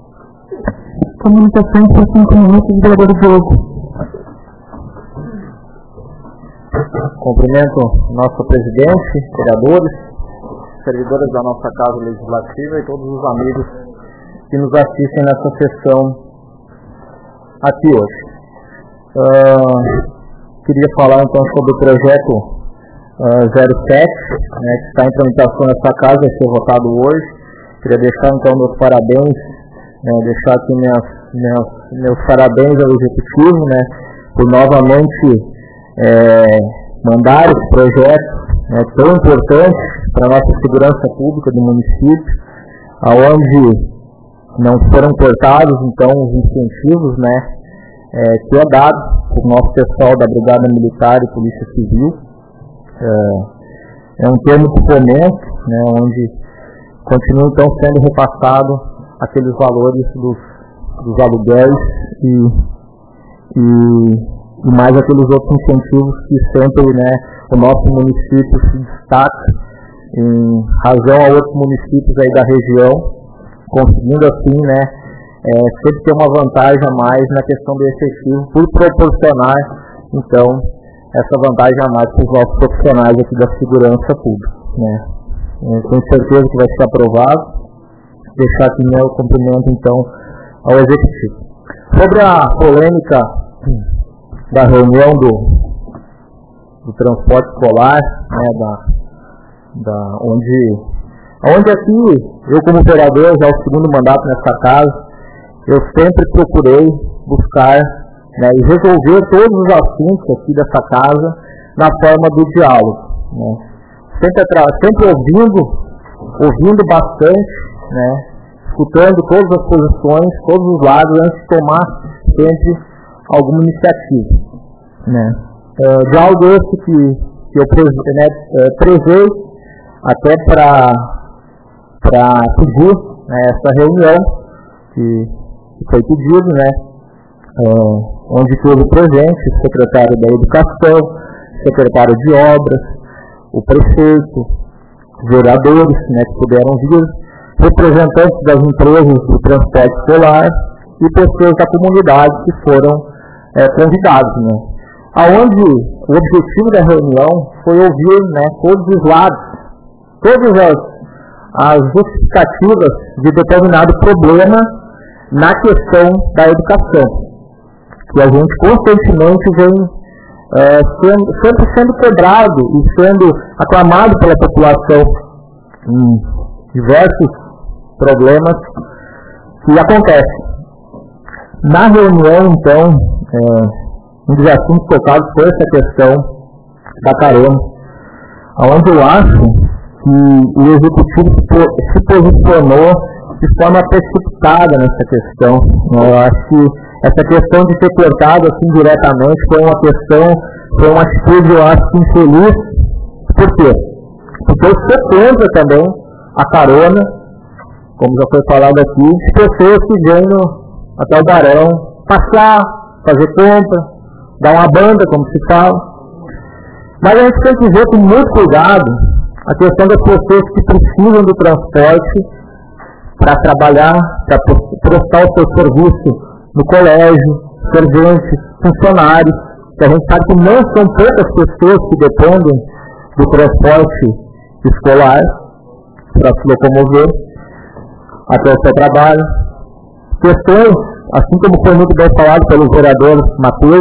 Comunicação por cinco minutos, vereador Diogo. Cumprimento nosso presidente, vereadores, servidores da nossa Casa Legislativa e todos os amigos que nos assistem nessa sessão aqui hoje. Uh, queria falar então sobre o projeto uh, zero sete, né, que está em tramitação nessa casa, vai ser votado hoje. Queria deixar então meus parabéns, né, deixar aqui minhas, minhas, meus parabéns ao Executivo, né, por novamente é, mandar esse projeto, né, tão importante para a nossa segurança pública do município, aonde não foram cortados então os incentivos, né, é, que é dado por nosso pessoal da Brigada Militar e Polícia Civil. É, é um termo de fomento, né, onde continua então sendo repassado aqueles valores dos, dos aluguéis e, e e mais aqueles outros incentivos que sempre, né, o nosso município se destaca em razão a outros municípios aí da região, conseguindo assim, né, é, sempre ter uma vantagem a mais na questão do efetivo, por proporcionar, então, essa vantagem a mais para os nossos profissionais aqui da segurança pública, né. Eu tenho certeza que vai ser aprovado. Deixar aqui meu cumprimento, então, ao Executivo. Sobre a polêmica da reunião do, do transporte escolar, né, da, da, onde, onde aqui, eu como vereador, já o segundo mandato nessa casa, eu sempre procurei buscar, né, e resolver todos os assuntos aqui dessa casa na forma do diálogo, né, sempre, sempre ouvindo, ouvindo bastante, né, escutando todas as posições, todos os lados, antes de tomar sempre alguma iniciativa, né. Uh, diálogo esse que, que eu preve, né, prevei até para pedir, né, essa reunião que, que foi pedido, né, uh, onde teve presente o secretário da Educação, secretário de Obras, o prefeito, vereadores, né, que puderam vir, representantes das empresas do transporte escolar e pessoas da comunidade que foram É, convidados, né? Aonde o objetivo da reunião foi ouvir, né, todos os lados, todas as, as justificativas de determinado problema na questão da educação, que a gente constantemente vem é, sendo, sempre sendo quebrado e sendo aclamado pela população em diversos problemas que acontecem. Na reunião, então, é, um dos assuntos tocados foi essa questão da carona, onde eu acho que o executivo se posicionou de forma precipitada nessa questão. Eu acho que essa questão de ter cortado assim diretamente foi uma questão, foi uma atitude, eu acho que infeliz. Por quê? Porque eu sou contra também a carona, como já foi falado aqui, de pessoas que vêm no, até o Barão passear, fazer compra, dar uma banda, como se fala. Mas a gente tem que ver com muito cuidado a questão das pessoas que precisam do transporte para trabalhar, para prestar o seu serviço no colégio, serventes, funcionários, que a gente sabe que não são poucas pessoas que dependem do transporte escolar para se locomover até o seu trabalho. Questões, assim como foi muito bem falado pelo vereador Matheus,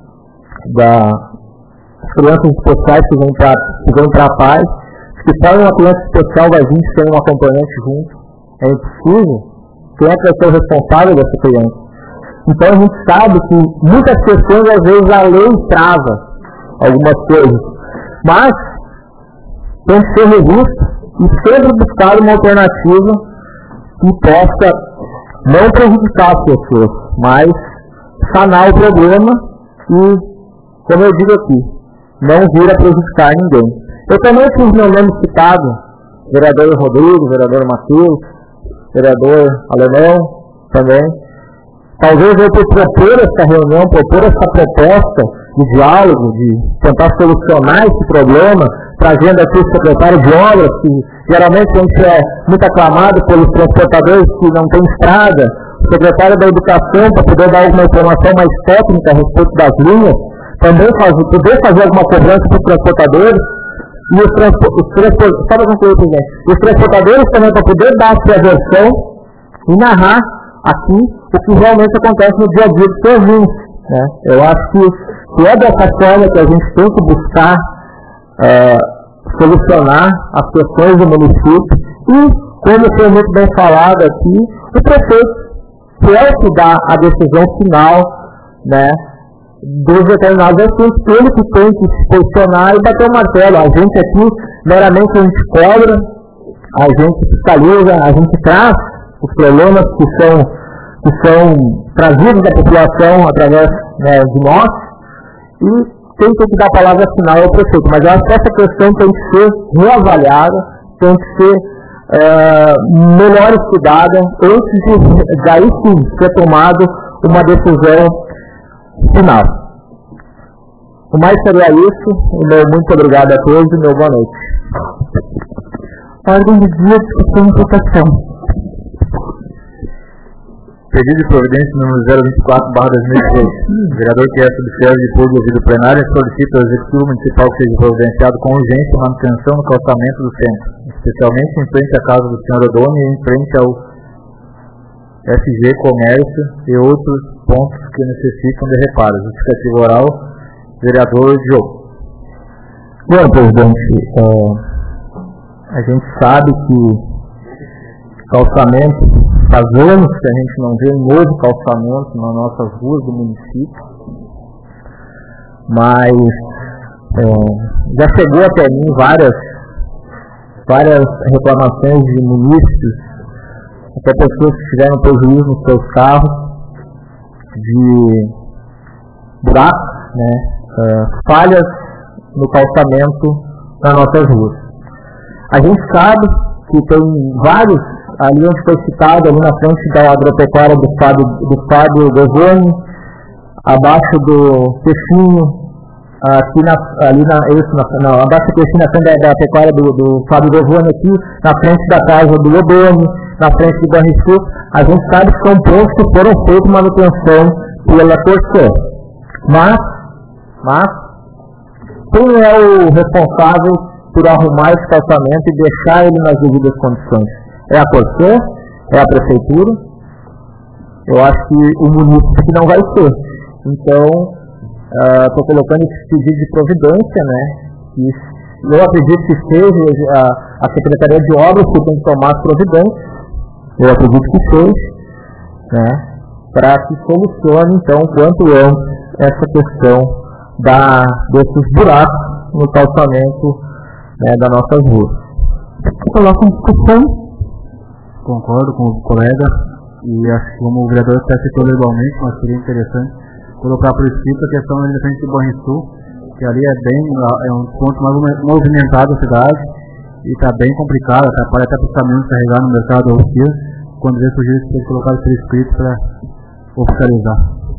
das crianças especiais que vêm para que vêm para a paz, que só uma criança especial vai vir sem um acompanhante junto. É impossível. Quem é que vai ser o responsável dessa criança? Então a gente sabe que muitas questões, às vezes, a lei trava algumas coisas. Mas tem que ser revisto e sempre buscar uma alternativa que possa não prejudicar as pessoas, mas sanar o problema e, como eu digo aqui, não vir a prejudicar ninguém. Eu também fiz meu nome citado, vereador Rodrigo, vereador Matheus, vereador Alemão também. Talvez eu por propor essa reunião, propor essa proposta de diálogo, de tentar solucionar esse problema, trazendo aqui o secretário de obras, que geralmente a gente é muito aclamado pelos transportadores que não tem estrada, o secretário da educação, para poder dar alguma informação mais técnica a respeito das linhas, também faz, poder fazer alguma cobrança para os transportadores, e os, transpo, os, transpo, concluir, os transportadores também para poder dar a sua versão e narrar aqui o que realmente acontece no dia a dia dos serviços. Né? Eu acho que, que é dessa forma que a gente tem que buscar é, solucionar as questões do município e, como foi muito bem falado aqui, o prefeito, que é o que dá a decisão final, né, dos determinados assuntos, ele que tem que se posicionar e bater o martelo. A gente aqui, meramente, a gente cobra, a gente fiscaliza, a gente traz os problemas que são, que são trazidos da população através, né, de nós, e quem tem que dar a palavra final é o prefeito. Mas eu acho que essa questão tem que ser reavaliada, tem que ser é, melhor estudada, antes de daí sim ser tomado uma decisão final. O mais seria isso. O meu muito obrigado a todos e meu boa noite. Ordem do dia, discussão e votação. Pedido de providência número zero vinte e quatro barra dois mil e três. O vereador que é subserve de público ouvido plenário solicita ao Executivo Municipal que seja providenciado com urgência a manutenção no calçamento do centro, especialmente em frente à casa do senhor Odoni e em frente ao F G Comércio e outros pontos que necessitam de reparos. Justificativo oral, vereador Diogo. Bom, presidente, é, a gente sabe que calçamento, faz anos que a gente não vê um novo calçamento nas nossas ruas do município, mas é, já chegou até mim várias, várias reclamações de munícipes, até pessoas que tiveram prejuízo nos seus carros, de buracos, né, é, falhas no calçamento nas nossas ruas. A gente sabe que tem vários, ali onde foi citado, ali na frente da agropecuária do Fábio, do Fábio Govoni, abaixo do Peixinho, aqui na, ali na, isso, na, não, abaixo do Peixinho, na frente da, da pecuária do, do Fábio Govoni, aqui, na frente da casa do Loboni, na frente do Banrisul. A gente sabe que são pontos que foram feitos manutenção pela Corsã. Mas, mas, quem é o responsável por arrumar esse calçamento e deixar ele nas devidas condições? É a Corsã? É a Prefeitura? Eu acho que o município não vai ser. Então, estou uh, colocando esse pedido de providência, né? E eu acredito que seja a, a Secretaria de Obras que tem que tomar as providências, eu acredito que seja, né? Para que solucione, então, quanto antes essa questão da, desses buracos no calçamento, né, das nossas ruas. Coloca em discussão. Concordo com o colega, e acho que como o vereador até citou verbalmente, mas seria interessante colocar por escrito a questão da frente do Banrisul, que ali é bem, é um ponto mais movimentado da cidade, e está bem complicado, até, pode até para os caminhões carregar no mercado ou aqui, quando vê surgir isso, tem que colocar por escrito para oficializar.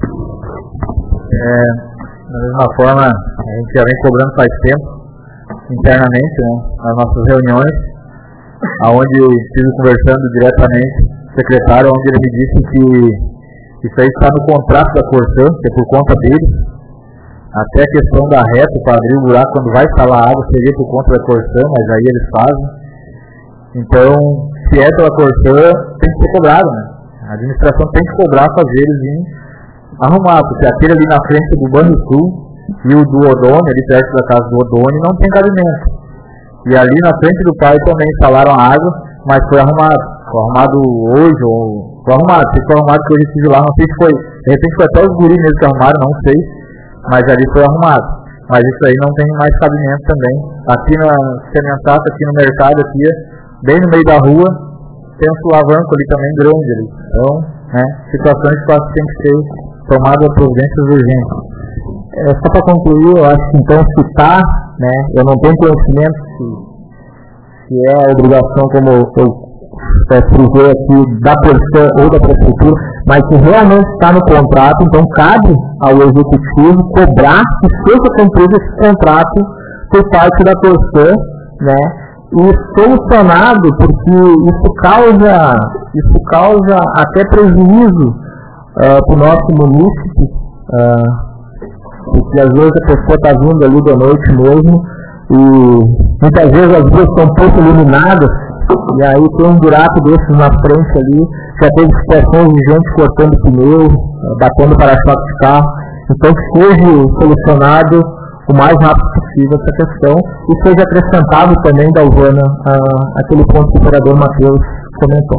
É, da mesma forma, a gente já vem cobrando faz tempo, internamente, né, nas nossas reuniões, onde estive conversando diretamente com o secretário, onde ele me disse que isso aí está no contrato da Corsã, que é por conta deles. Até a questão da reta para abrir o buraco quando vai instalar água seria por conta da Corsã, mas aí eles fazem. Então, se é pela Corsã, tem que ser cobrado, né? A administração tem que cobrar para eles virem arrumar, porque aquele ali na frente do Banrisul e o do Odone, ali perto da casa do Odone, não tem cabimento. E ali na frente do pai também instalaram a água, mas foi arrumado. Foi arrumado hoje, ou foi arrumado, se foi arrumado que hoje estive lá, não sei se foi, de repente foi até os guris mesmo que arrumaram, não sei, mas ali foi arrumado. Mas isso aí não tem mais cabimento também. Aqui na Sementaça, aqui no mercado, aqui, bem no meio da rua, tem um sulavanco ali também grande ali. Então, né, situações que quase tem que ser tomadas providências urgentes. É, só para concluir, eu acho que então citar, né, eu não tenho conhecimento se, se é a obrigação, como eu é, frisei aqui, da Corsã ou da Prefeitura, mas se realmente está no contrato, então cabe ao Executivo cobrar que seja cumprido esse contrato por parte da Corsã, né, e solucionado, porque isso causa, isso causa até prejuízo uh, para o nosso município, uh, porque às vezes a pessoa está vindo ali da noite mesmo e muitas vezes as ruas estão um pouco iluminadas e aí tem um buraco desses na frente ali, já teve situações de gente cortando pneu, batendo para-choque de carro, então que seja solucionado o mais rápido possível essa questão e seja acrescentado também da Alvana aquele ponto que o vereador Matheus comentou.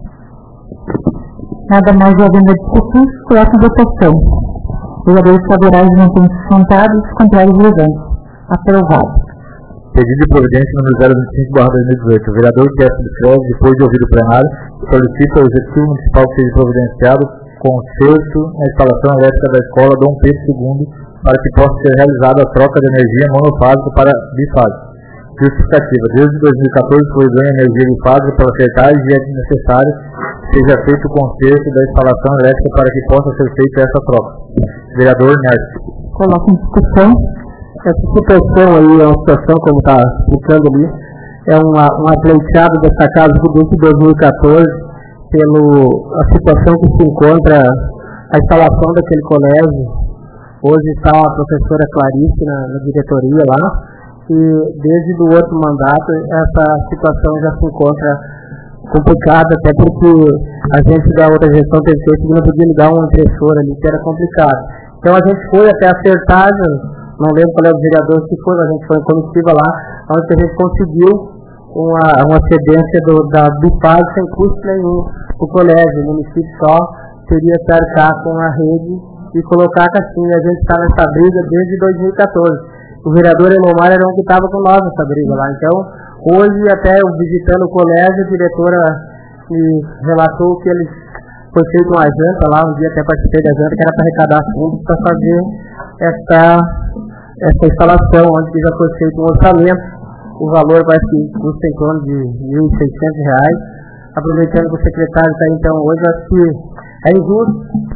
Nada mais havendo a discussão, coloca em votação. Vereadores favoráveis não têm sustentados, contrários levantes. Aprovado. Pedido de providência número zero vinte e cinco barra dois mil e dezoito. O vereador que é subscreve, depois de ouvir o plenário, solicita ao Executivo Municipal que seja providenciado conserto na instalação elétrica da escola Dom Pedro segundo para que possa ser realizada a troca de energia monofásica para bifásica. Justificativa. Desde dois mil e quatorze foi ganha energia bifásica pela secagem e é necessário que seja feito o conserto da instalação elétrica para que possa ser feita essa troca. Vereador Nercy. Coloca em discussão. Essa situação aí é uma situação, como está explicando ali, é uma, uma pleiteada dessa casa desde dois mil e quatorze, pela situação que se encontra a instalação daquele colégio. Hoje está a professora Clarice na, na diretoria lá, e desde o outro mandato essa situação já se encontra complicada, até porque a gente da outra gestão teve que não podia ligar uma impressora ali, que era complicado. Então a gente foi até acertar, não lembro qual é o vereador que foi, a gente foi em comitiva lá, onde a gente conseguiu uma, uma cedência do, da Bifaz sem custo nenhum o colégio. O município só teria que arcar com a rede e colocar a caixinha. A gente está nessa briga desde dois mil e quatorze. O vereador Elomar era um que estava com nós nessa briga lá. Então, hoje, até eu visitando o colégio, a diretora me relatou que eles foi feita uma janta lá, um dia até participei da janta, que era para arrecadar fundos para fazer essa, essa instalação, onde já foi feito um orçamento. O valor vai que custa em torno de mil e seiscentos reais. Aproveitando que o secretário está então hoje, acho que é injusto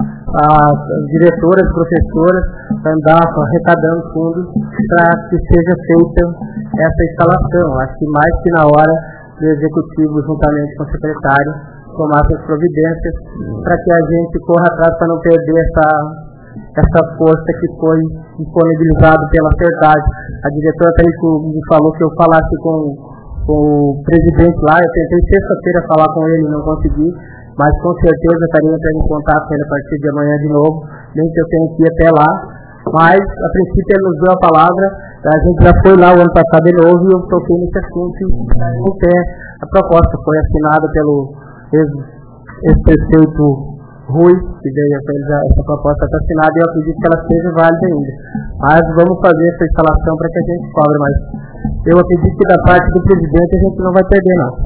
as diretoras, professoras, andar arrecadando fundos para que seja feita essa instalação. Acho que mais que na hora do executivo, juntamente com o secretário, tomar essas providências para que a gente corra atrás para não perder essa, essa força que foi disponibilizada pela Certagem. A diretora me falou que eu falasse com, com o presidente lá, eu tentei sexta-feira falar com ele, não consegui, mas com certeza estaria entrando em contato com ele a partir de amanhã de novo, nem que eu tenha que ir até lá, mas a princípio ele nos deu a palavra, a gente já foi lá o ano passado de novo e eu toquei nesse assunto e a proposta foi assinada pelo ex-prefeito Rui, que veio a realizar essa proposta está assinada e eu acredito que ela seja válida ainda. Mas vamos fazer essa instalação para que a gente cobre, mas eu acredito que da parte do presidente a gente não vai perder não.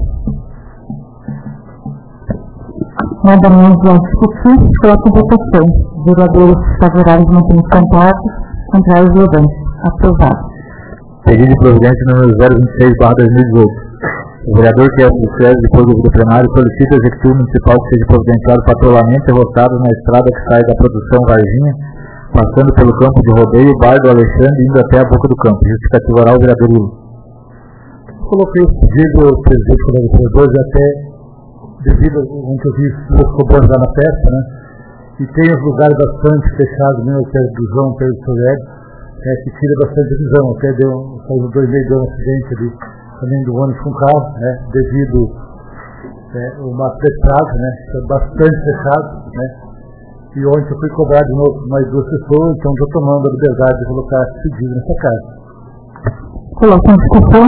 Nada mais a discutir, coloca em votação. Vereadores favoráveis mantêm os contatos, contrários levantes. Aprovado. Pedido de providência número zero vinte e seis barra dois mil e dezoito. O vereador que é subscreve depois do ouvido plenário solicita ao Executivo Municipal que seja providenciado patrulhamento e roçado na estrada que sai da produção Varginha, passando pelo campo de rodeio, bar do Alexandre, indo até a boca do campo. Justificativo oral, o vereador Lula. Coloquei esse pedido, presidente do vereador, e até devido ao que eu vi os cobrando lá na festa, né? E tem os lugares bastante fechados, mesmo que é do João Pedro Soler, é, que tira bastante visão. Até deu, saiu dois meses de um acidente ali, também do ônibus com carro, né? Devido é, uma estrada, né? Bastante fechado, né? E ontem eu fui cobrar de novo mais duas pessoas, então estou tomando a liberdade de colocar esse pedido nessa casa. Coloca em discussão.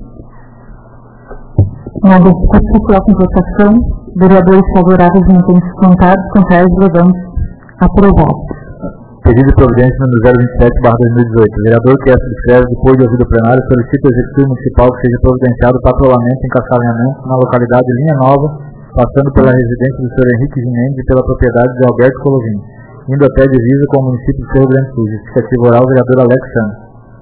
Nada discutir, coloca em votação. Vereadores favoráveis mantêm-se contados, contrários levantes. Aprovado. Pedido de providência número zero vinte e sete barra dois mil e dezoito. O vereador que é subscreve depois de ouvido plenário solicita ao Executivo Municipal que seja providenciado patrulhamento e encaçalhamento na localidade Linha Nova, passando pela residência do senhor Henrique Gimendes e pela propriedade de Alberto Colovini, indo até a divisa com o município de Cerro Grande do Sul. Justificativo oral, vereador Alex Santos.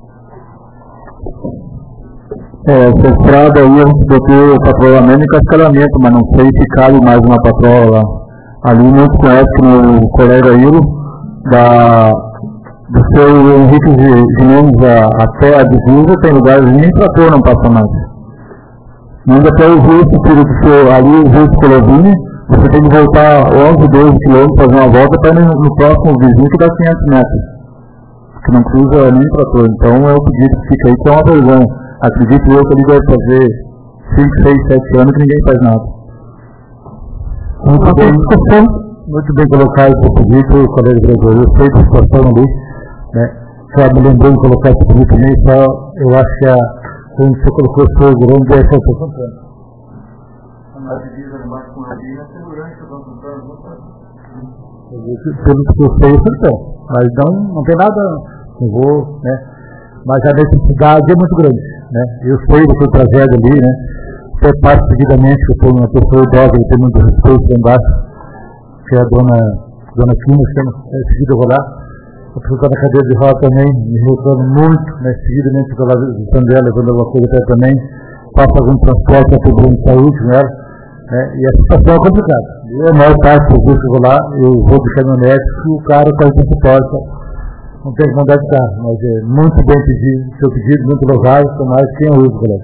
É, essa estrada aí eu botei o patrulhamento e encastelamento, mas não sei se cabe mais uma patrola lá. Ali muito conhece no colega Ilo, da, do seu Henrique Gimenez até a divisa, tem lugares nem trator não passa mais. Indo até o justo, tiro do seu, ali o justo Colovini, você tem que voltar onze, doze quilômetros, fazer uma volta para ir no, no próximo vizinho que dá quinhentos metros, que não cruza nem trator. Então é o pedido que fica aí, que é uma versão. Acredito eu que ele deve fazer cinco, seis, sete anos que ninguém faz nada. Muito bem, muito bem colocado esse pedido, colega vereador. Eu sei da situação ali, né? Só me lembrei de colocar esse pedido também, só eu acho que a, quando você colocou o seu grande é essa Santo Antônio. A divisa mais com a linha, a segurança do Santo Antônio, não sabe. Pelo que eu sei, então, mas não, não tem nada, não vou, né? Mas a necessidade é muito grande, né? Eu sei do que eu tragédia ali, né? Até parte seguidamente que eu sou uma pessoa idosa, eu tenho muito respeito lá embaixo, que é a dona, dona Quina, que é seguida eu vou lá. A pessoa está na cadeira de roda também, me reclamo muito, né? Seguidamente eu estou lá visitando ela, levando alguma coisa até também, faço algum transporte para problema de saúde com ela, né? E a situação é complicada. Eu, a maior parte dos dias que eu vou lá, eu vou do caminhonete e o cara faz o suporte. Não tem vontade de carro, mas é muito bem pedido, seu pedido, muito louvável, tomara que tenha uso, colega.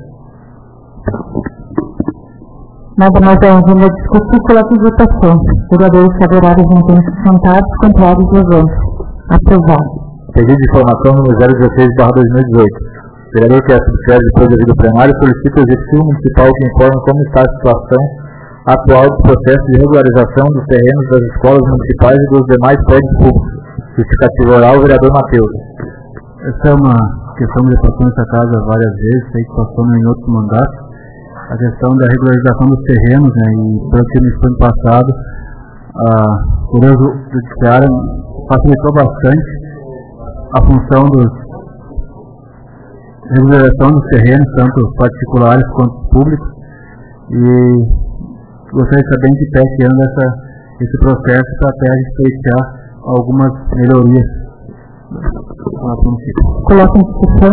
Nada mais a agenda discutir, coloca em votação. Vereadores favoráveis mantêm-se sentados, contrários levantes. Aprovado. Pedido de informação número zero dezesseis barra dois mil e dezoito. O vereador que é subscreve depois do ouvido plenário solicita ao Executivo Municipal que informe como está a situação atual do processo de regularização dos terrenos das escolas municipais e dos demais prédios públicos. Justificativo oral, o vereador Matheus. Essa é uma questão que já passou nessa casa várias vezes, sei que passou em outros mandatos, a questão da regularização dos terrenos, né, e pelo que no ano passado, a Poder Judiciário facilitou bastante a função dos regularização dos terrenos, tanto particulares quanto públicos, e gostaria de saber em que pé que anda essa, esse processo para até a gente iniciar algumas melhorias no município. Coloca em discussão.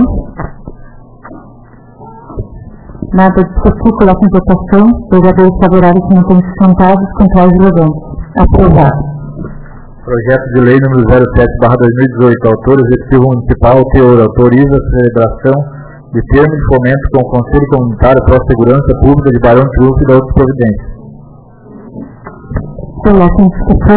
Nada discutir, coloca em votação. Vereadores favoráveis mantêm-se sentados, contrários levantes. Aprovado. Projeto de lei número zero sete barra dois mil e dezoito. Autor Executivo Municipal, teor, autoriza a celebração de termo de fomento com o Conselho Comunitário para a Segurança Pública de Barão de Uruço e da outra providência. Coloca em discussão.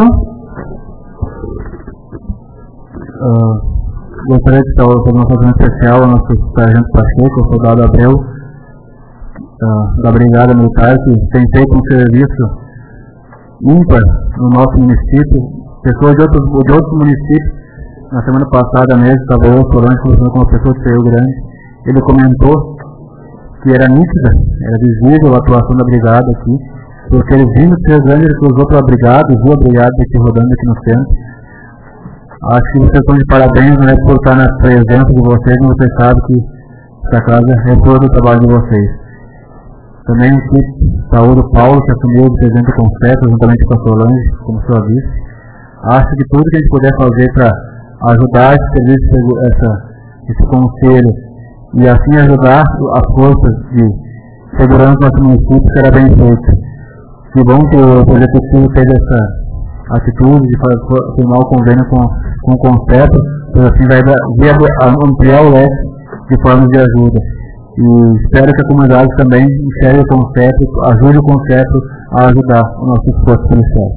Uh, gostaria de fazer uma razão especial ao nosso sargento Pacheco, ao soldado Abreu, uh, da Brigada Militar, que tem feito um serviço ímpar no nosso município, pessoas de outros, de outros municípios. Na semana passada mesmo, estava eu, Solange, conversando com uma pessoa de Rio Grande. Ele comentou que era nítida, era visível a atuação da brigada aqui, porque ele vindo de Rio Grande, ele cruzou pela brigada, viu a brigada aqui rodando aqui no centro. Acho que vocês estão de parabéns, né, por estar na presença de vocês, e vocês sabem que essa casa é todo o trabalho de vocês. Também aqui, saúde o Paulo, que assumiu o presidente do Conceito, juntamente com a Solange, como sua vice. Acho que tudo que a gente puder fazer para ajudar esse serviço, essa, esse conselho, e assim ajudar as forças de segurança do nosso município, será bem feito. Que bom que o executivo teve essa atitude de firmar o convênio com, com o Conceito, pois assim vai ampliar o leque de formas de ajuda. E espero que a comunidade também enxergue o Conceito, ajude o Conceito a ajudar o nosso esforço policial.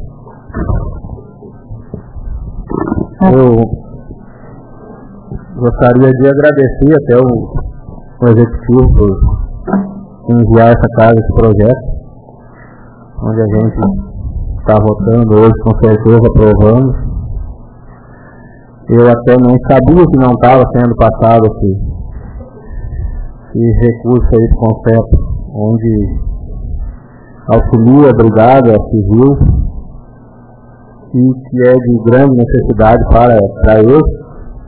Eu gostaria de agradecer até o, o executivo por enviar essa casa, esse projeto, onde a gente está votando hoje, com certeza aprovando. Eu até nem sabia que não estava sendo passado esse, esse recurso aí do Conceito, onde auxilia a brigada civil e que é de grande necessidade para, para eles.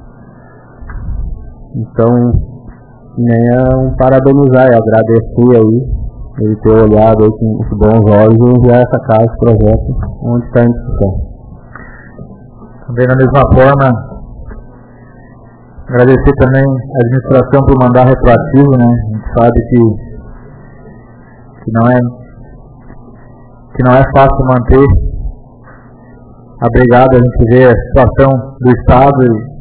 Então, nem é um parabenizar, é agradecer aí, ele ter olhado aí com os bons olhos e enviar essa casa, esse projeto, onde está em discussão. Também da mesma forma, agradecer também a administração por mandar retroativo, né? A gente sabe que, que, não, é, que não é fácil manter a brigada, a gente vê a situação do Estado e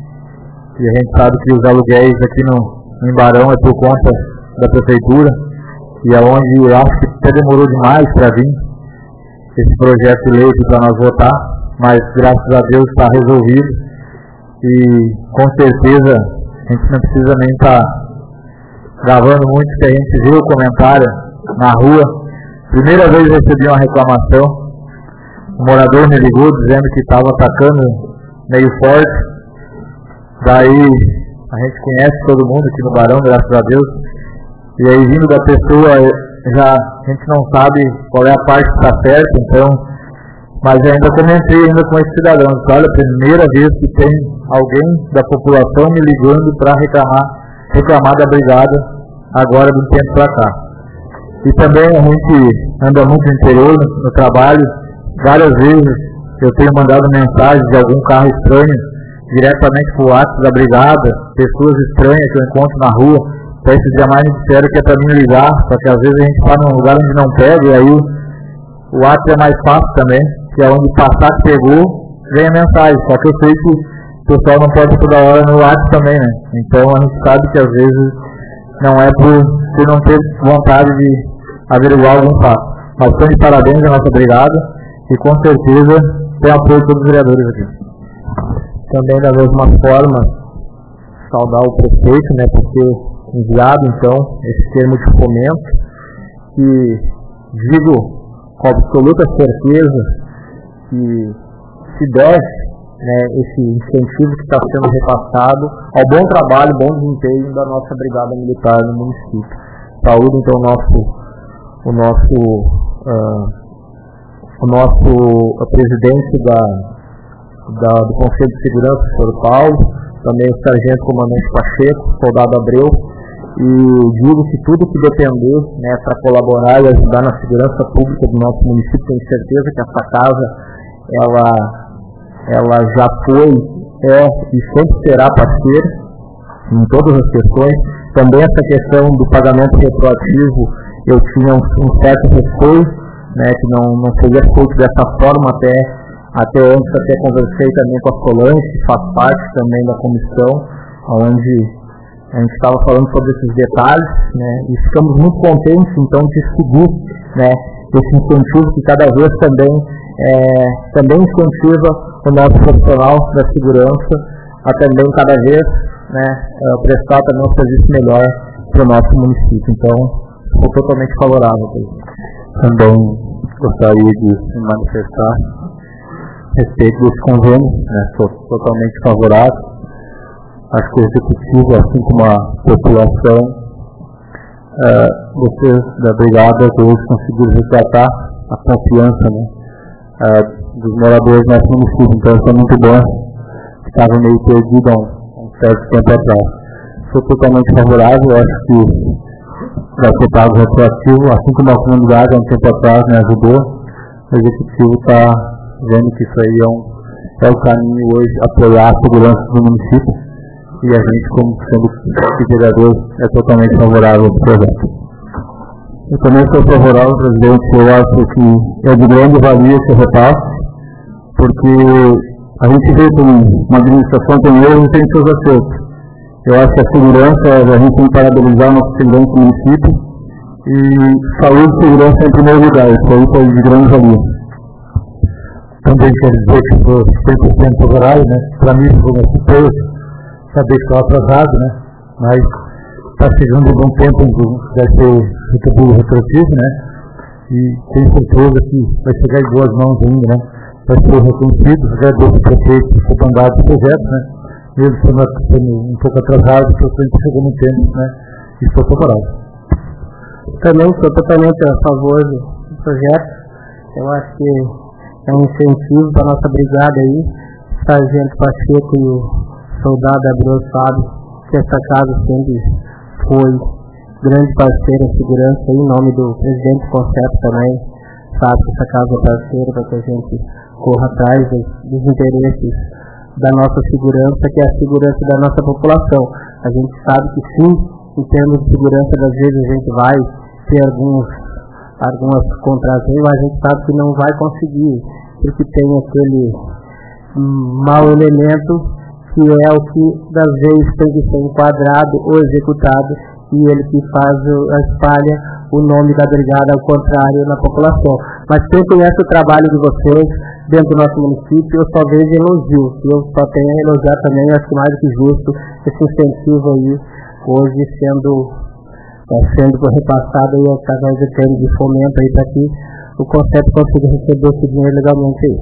E a gente sabe que os aluguéis aqui no, no Embarão é por conta da prefeitura, e aonde eu acho que até demorou demais para vir esse projeto de lei para nós votar, mas graças a Deus está resolvido, e com certeza a gente não precisa nem estar tá gravando muito, que a gente viu o comentário na rua. Primeira vez eu recebi uma reclamação, um morador me ligou dizendo que estava atacando meio forte. Daí a gente conhece todo mundo aqui no Barão, graças a Deus, e aí vindo da pessoa, já a gente não sabe qual é a parte que está certa, então, mas eu ainda comentei ainda com esse cidadão, olha, a primeira vez que tem alguém da população me ligando para reclamar, reclamar da brigada agora do tempo para cá. E também a gente anda muito no interior, no, no trabalho, várias vezes eu tenho mandado mensagens de algum carro estranho diretamente para o WhatsApp da brigada, pessoas estranhas que eu encontro na rua. Então esses dias mais me disseram que é para mim ligar, porque às vezes a gente está num lugar onde não pega, e aí o, o WhatsApp é mais fácil também, que é onde passar que pegou, vem a mensagem. Só que eu sei que o pessoal não pode toda hora no WhatsApp também, né? Então a gente sabe que às vezes não é por, por não ter vontade de averiguar algum fato. Mas estamos de parabéns à nossa brigada, e com certeza tem apoio de todos os vereadores aqui. Também da mesma forma, saudar o prefeito, né, por ter enviado então esse termo de fomento, que digo com absoluta certeza que se deve, né, esse incentivo que está sendo repassado ao bom trabalho, bom desempenho da nossa brigada militar no município. Saúde então o nosso, o nosso, uh, o nosso presidente da Da, do Conselho de Segurança, o senhor Paulo, também o sargento comandante Pacheco, soldado Abreu, e digo que tudo que depender, né, para colaborar e ajudar na segurança pública do nosso município, tenho certeza que essa casa ela, ela já foi, é e sempre será parceira em todas as questões. Também essa questão do pagamento retroativo, eu tinha um, um certo receio, né, que não, não seria feito dessa forma. Até Até antes até conversei também com a Solange, que faz parte também da comissão, onde a gente estava falando sobre esses detalhes, né, e ficamos muito contentes então de seguir, né, esse incentivo que cada vez também, é, também incentiva o nosso profissional da segurança a também cada vez, né, prestar também um serviço melhor para o nosso município. Então, sou totalmente favorável a isso. Também gostaria de me manifestar a respeito desse convênio, né? Sou totalmente favorável. Acho que o executivo, assim como a população, uh, vocês da Brigada hoje conseguiram resgatar a confiança, né, uh, dos moradores do nosso município. Então isso é muito bom. Estava meio perdido há um, um certo tempo atrás. Sou totalmente favorável, acho que vai ser pago retroativo, assim como a comunidade há um tempo atrás me ajudou. O executivo está vendo que isso aí é, um, é o caminho hoje, apoiar a segurança do município, e a gente, como sendo vereador, é totalmente favorável ao projeto. Eu também sou favorável, presidente. Eu acho que é de grande valia esse repasse, porque a gente vê que uma administração tem erros e tem seus acertos. Eu acho que a segurança, a gente tem que parabenizar nosso segurança do município, e saúde e segurança em primeiro lugar. Isso aí foi de grande valia. Também quero dizer que sou cem por cento favorável, né? Para mim, como eu citei, saber que estou atrasado, né? Mas está chegando um bom tempo em que vai ser retribuído retroativo, né? E tenho certeza que vai chegar em boas mãos ainda, né? Vai ser reconhecido. Agradeço ao prefeito por ter mandado o projeto, né? Mesmo sendo um pouco atrasado, porque a gente chegou no tempo, né? E estou favorável. Também sou totalmente a favor do projeto. Eu acho que é um incentivo para a nossa brigada aí. O sargento Pacheco e o soldado Abreu sabe que essa casa sempre foi grande parceira em segurança, em nome do presidente do Conceito também, sabe que essa casa é parceira para que a gente corra atrás dos, dos interesses da nossa segurança, que é a segurança da nossa população. A gente sabe que sim, em termos de segurança, às vezes a gente vai ter alguns, algumas contras, mas a gente sabe que não vai conseguir, porque tem aquele mau elemento que é o que das vezes tem que ser enquadrado ou executado, e ele que faz, espalha o nome da brigada ao contrário na população. Mas quem conhece o trabalho de vocês dentro do nosso município, eu só vejo elogio. Eu só tenho a elogiar também, acho que mais do que justo, esse incentivo aí, hoje sendo, é, sendo repassado aí através de termos de fomento aí, para que o conceito consiga receber esse dinheiro legalmente aí.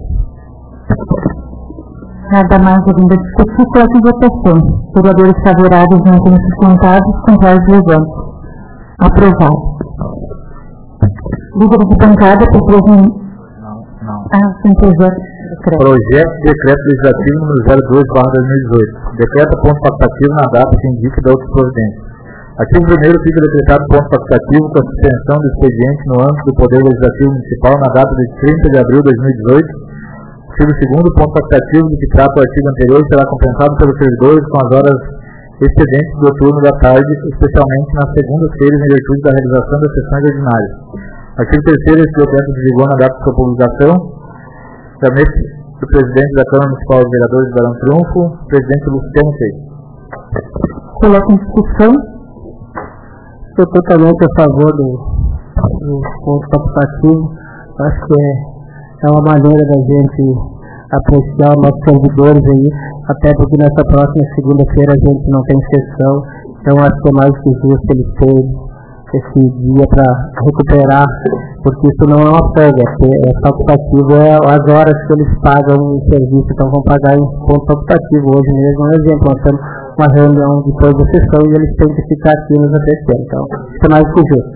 Nada mais havendo a discutir, coloque em votação. Vereadores favoráveis não têm sustentados, contrários levantes. Aprovado. Líder de bancada, por presidente. Não, não. Ah, sim, projeto. Projeto de decreto legislativo número zero dois barra dois mil e dezoito. Decreta ponto facultativo na data que indique da outra providência. Artigo primeiro, fica decretado ponto facultativo com a suspensão do expediente no âmbito do Poder Legislativo Municipal na data de trinta de abril de dois mil e dezoito. Artigo segundo, ponto facultativo de que trata o artigo anterior será compensado pelos servidores com as horas excedentes do turno da tarde, especialmente nas segundas-feiras em virtude da realização das sessões ordinárias. Artigo terceiro, esse documento vigor na data de sua publicação. Gabinete do presidente da Câmara Municipal de Vereadores de Barão Triunfo, presidente Luciano Feito. Coloca em discussão. Estou totalmente a favor do, do ponto facultativo. Acho que é, é uma maneira da gente apreciar os nossos servidores aí, até porque nessa próxima segunda-feira a gente não tem sessão, então acho que é mais que justo eles terem esse dia para recuperar, porque isso não é uma folga, é facultativo, é as horas que eles pagam em serviço, então vão pagar em ponto facultativo. Hoje mesmo, um exemplo, nós temos uma reunião depois da sessão e eles têm que ficar aqui nos apreciando, então isso é mais que justo.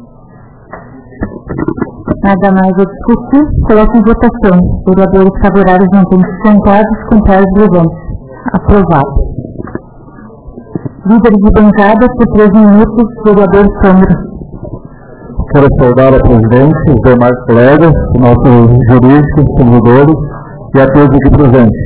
Nada mais a discutir, coloque em votação. Vereadores favoráveis não têm sustentados, contrários levantes. Aprovado. Líder de bancada, por três minutos, vereador Câmara. Quero saudar a presidente, os demais colegas, os nossos jurídicos, servidores e a todos aqui presentes.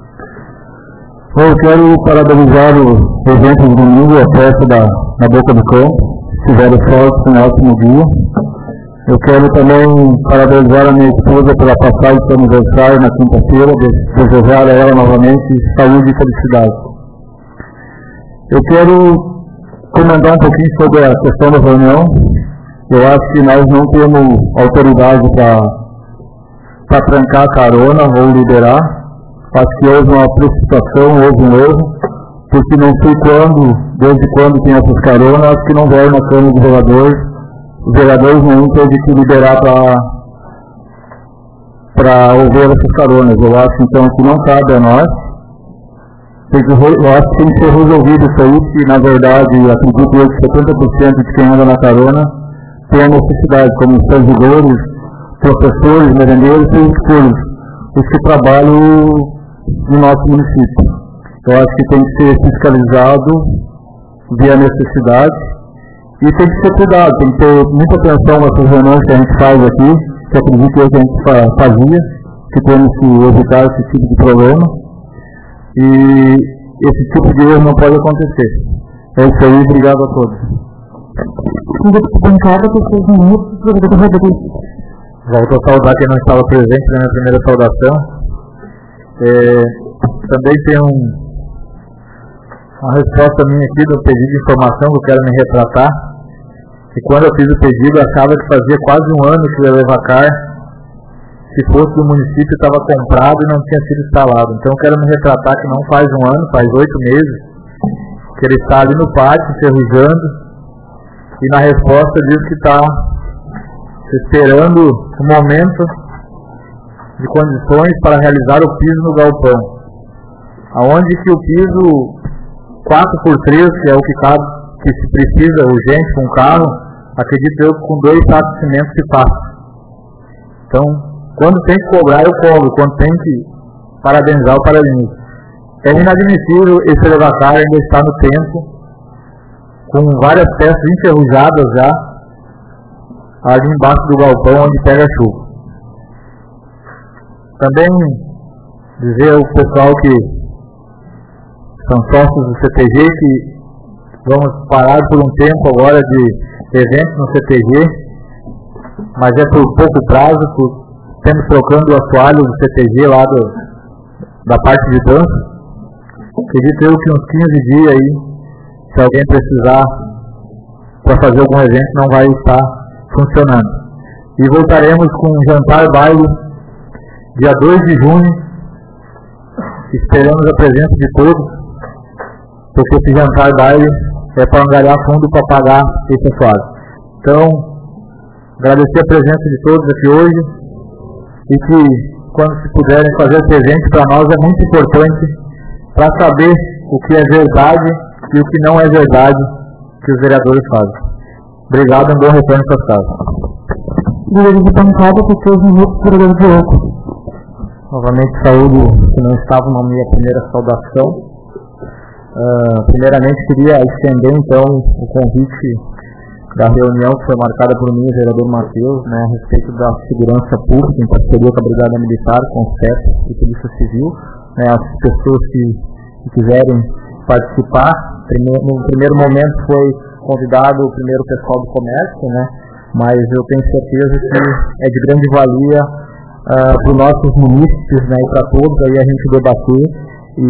Eu quero parabenizar o evento de domingo, a festa da, na Boca do Campo. Tiveram sorte, um ótimo dia. Eu quero também parabenizar a minha esposa pela passagem do seu aniversário na quinta-feira, desejar a ela novamente saúde e felicidade. Eu quero comentar um pouquinho sobre a questão da reunião. Eu acho que nós não temos autoridade para trancar a carona ou liberar. Acho que houve uma precipitação, houve um erro, porque não sei quando, desde quando tem essas caronas, acho que não veio na Câmara de Vereadores. Os vereadores não teve que liberar para para ouvir essas caronas. Eu acho então que não cabe a nós. Eu acho que tem que ser resolvido isso aí, que na verdade acredito eu que setenta por cento de quem anda na carona tem a necessidade, como os servidores, professores, merendeiros e os cursos, os que trabalham no nosso município. Eu acho que tem que ser fiscalizado, ver a necessidade e tem que ser cuidado, tem que ter muita atenção nessas reuniões que a gente faz aqui, que acredito que a gente fazia, que temos que evitar esse tipo de problema e esse tipo de erro não pode acontecer. É isso aí, obrigado a todos. Volto a saudar quem não estava presente na minha primeira saudação. É, também tem um, uma resposta minha aqui do pedido de informação que eu quero me retratar. E quando eu fiz o pedido, eu achava que fazia quase um ano que o Elevacar, se fosse do município, estava comprado e não tinha sido instalado. Então eu quero me retratar que não faz um ano, faz oito meses, que ele está ali no pátio, enferrujando, e na resposta diz que está esperando o momento de condições para realizar o piso no galpão. Aonde que o piso quatro por três, que é o que cabe, que se precisa urgente com o carro, acredito eu que com dois sacos de cimento se passa. Então, quando tem que cobrar, eu cobro. Quando tem que parabenizar, eu parabenizo. É inadmissível esse Elevacar ainda estar no tempo, com várias peças enferrujadas já, ali embaixo do galpão onde pega a chuva. Também dizer ao pessoal que são sócios do C T G que vamos parar por um tempo agora de eventos no C T G, mas é por pouco prazo, por, estamos trocando o assoalho do C T G lá do, da parte de dança. Acredito eu que uns quinze dias aí, se alguém precisar para fazer algum evento, não vai estar funcionando. E voltaremos com um jantar baile dia dois de junho. Esperamos a presença de todos, porque esse jantar baile é para angariar fundo para pagar esse assoalho. Então, agradecer a presença de todos aqui hoje e que, quando se puderem fazer esse evento, para nós é muito importante para saber o que é verdade e o que não é verdade que os vereadores fazem. Obrigado e um bom retorno para casa. Vereador de bancada, por minutos, vereador de outro. Novamente saúde que não estavam na minha primeira saudação. Uh, primeiramente queria estender então o convite da reunião que foi marcada por mim, o vereador Matheus, né, a respeito da segurança pública em parceria com a Brigada Militar, com o C E P e Polícia Civil. Né, as pessoas que, que quiserem participar, primeiro, no primeiro momento foi convidado o primeiro pessoal do comércio, né, mas eu tenho certeza que é de grande valia uh, para os nossos munícipes, né, e para todos aí a gente debater e,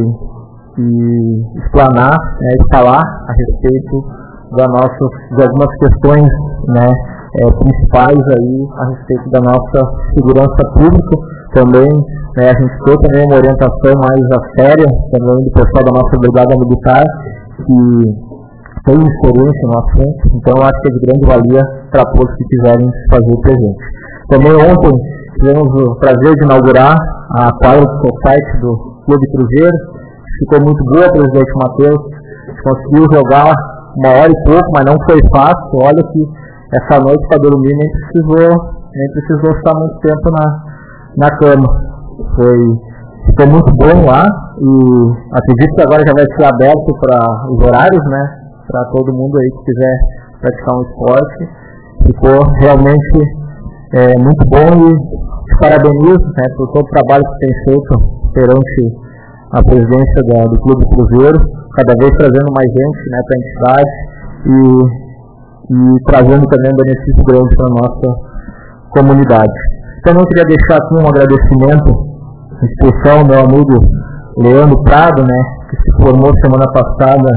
e explanar, né, e falar a respeito da nossa, de algumas questões, né, é, principais aí a respeito da nossa segurança pública. Também, né, a gente tem também uma orientação mais a séria também do pessoal da nossa Brigada Militar, que tem experiência no assunto, então eu acho que é de grande valia para todos que quiserem fazer presente. Também ontem tivemos o prazer de inaugurar a quadra do site do Clube Cruzeiro. Ficou muito boa, presidente Matheus, conseguiu jogar uma hora e pouco, mas não foi fácil. Olha que essa noite para dormir nem precisou, nem precisou estar muito tempo na, na cama. Foi, ficou muito bom lá e acredito que agora já vai ser aberto para os horários, né? Para todo mundo aí que quiser praticar um esporte. Ficou realmente é, muito bom e te parabenizo, né, por todo o trabalho que tem feito perante a presidência da, do Clube Cruzeiro, cada vez trazendo mais gente, né, para a entidade e, e trazendo também um benefício grande para a nossa comunidade. Então eu queria deixar aqui um agradecimento especial ao meu amigo Leandro Prado, né, que se formou semana passada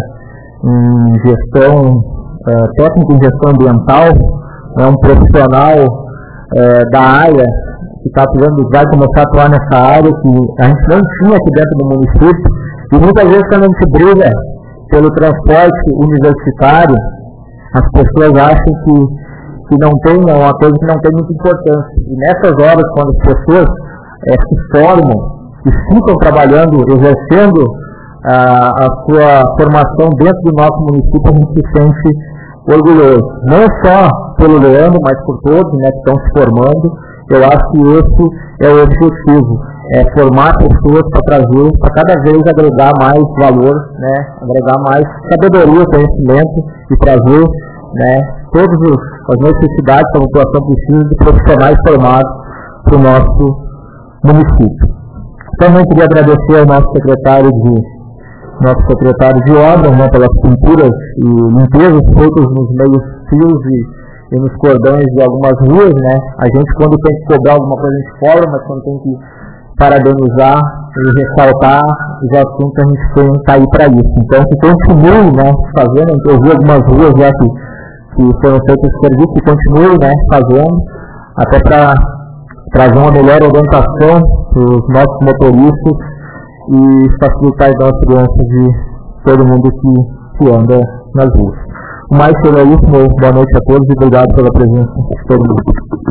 em gestão, é, técnico em gestão ambiental, é um profissional é, da área que tá precisando, vai começar a atuar nessa área que a gente não tinha aqui dentro do município. E muitas vezes quando a gente briga pelo transporte universitário, as pessoas acham que, que não tem, é uma coisa que não tem muita importância. E nessas horas, quando as pessoas é, se formam e ficam trabalhando, exercendo a, a sua formação dentro do nosso município, a gente se sente orgulhoso. Não só pelo Leandro, mas por todos, né, que estão se formando. Eu acho que esse é o objetivo, é formar pessoas para trazer, para cada vez agregar mais valor, né, agregar mais sabedoria, conhecimento e trazer, né, todas as necessidades que a população precisa de profissionais formados para o nosso município. Também queria agradecer ao nosso secretário de, nosso secretário de obras, né, pelas pinturas e limpezas feitas nos meios fios e e nos cordões de algumas ruas, né? A gente, quando tem que cobrar alguma coisa, a gente cobra, mas quando tem que parabenizar e ressaltar os assuntos, a gente tem que sair para isso. Então, que continue, né, fazendo, eu vi algumas ruas já que, que foram feitos esse serviço, que continue, né, fazendo, até para trazer uma melhor orientação para os nossos motoristas e facilitar então, a segurança de todo mundo que, que anda nas ruas. Mais sobre isso, boa noite a todos e obrigado pela presença de todo mundo.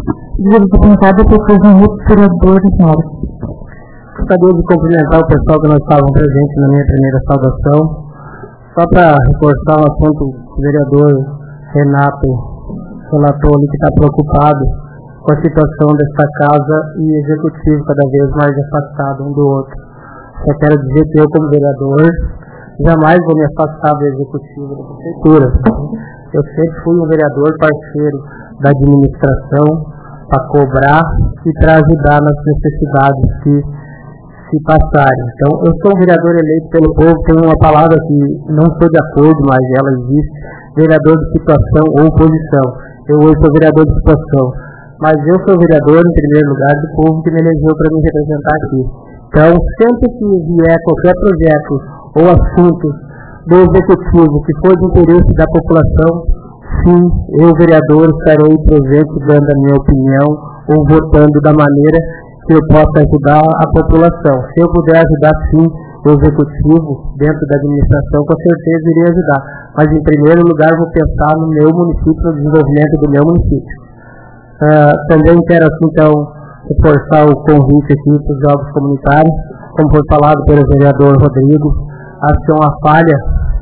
Obrigada por fazer um vereador, senhora. Gostaria de cumprimentar o pessoal que não estavam presentes na minha primeira saudação. Só para reforçar o assunto, o vereador Renato relatou ali que está preocupado com a situação desta casa e executivo cada vez mais afastado um do outro. Eu quero dizer que eu, como vereador, jamais vou me afastar do executivo da prefeitura. Eu sempre fui um vereador parceiro da administração para cobrar e para ajudar nas necessidades que se passarem. Então, eu sou um vereador eleito pelo povo, tem uma palavra que não estou de acordo, mas ela existe, vereador de situação ou oposição. Eu hoje sou vereador de situação, mas eu sou vereador, em primeiro lugar, do povo que me elegeu para me representar aqui. Então, sempre que vier qualquer projeto ou assuntos do executivo que for de interesse da população, sim, eu, vereador, estarei presente dando a minha opinião ou votando da maneira que eu possa ajudar a população. Se eu puder ajudar, sim, o executivo dentro da administração, com certeza irei ajudar. Mas, em primeiro lugar, vou pensar no meu município, no desenvolvimento do meu município. Uh, também quero, assim, então, reforçar o convite aqui para os jogos comunitários, como foi falado pelo vereador Rodrigo. Acho que é uma falha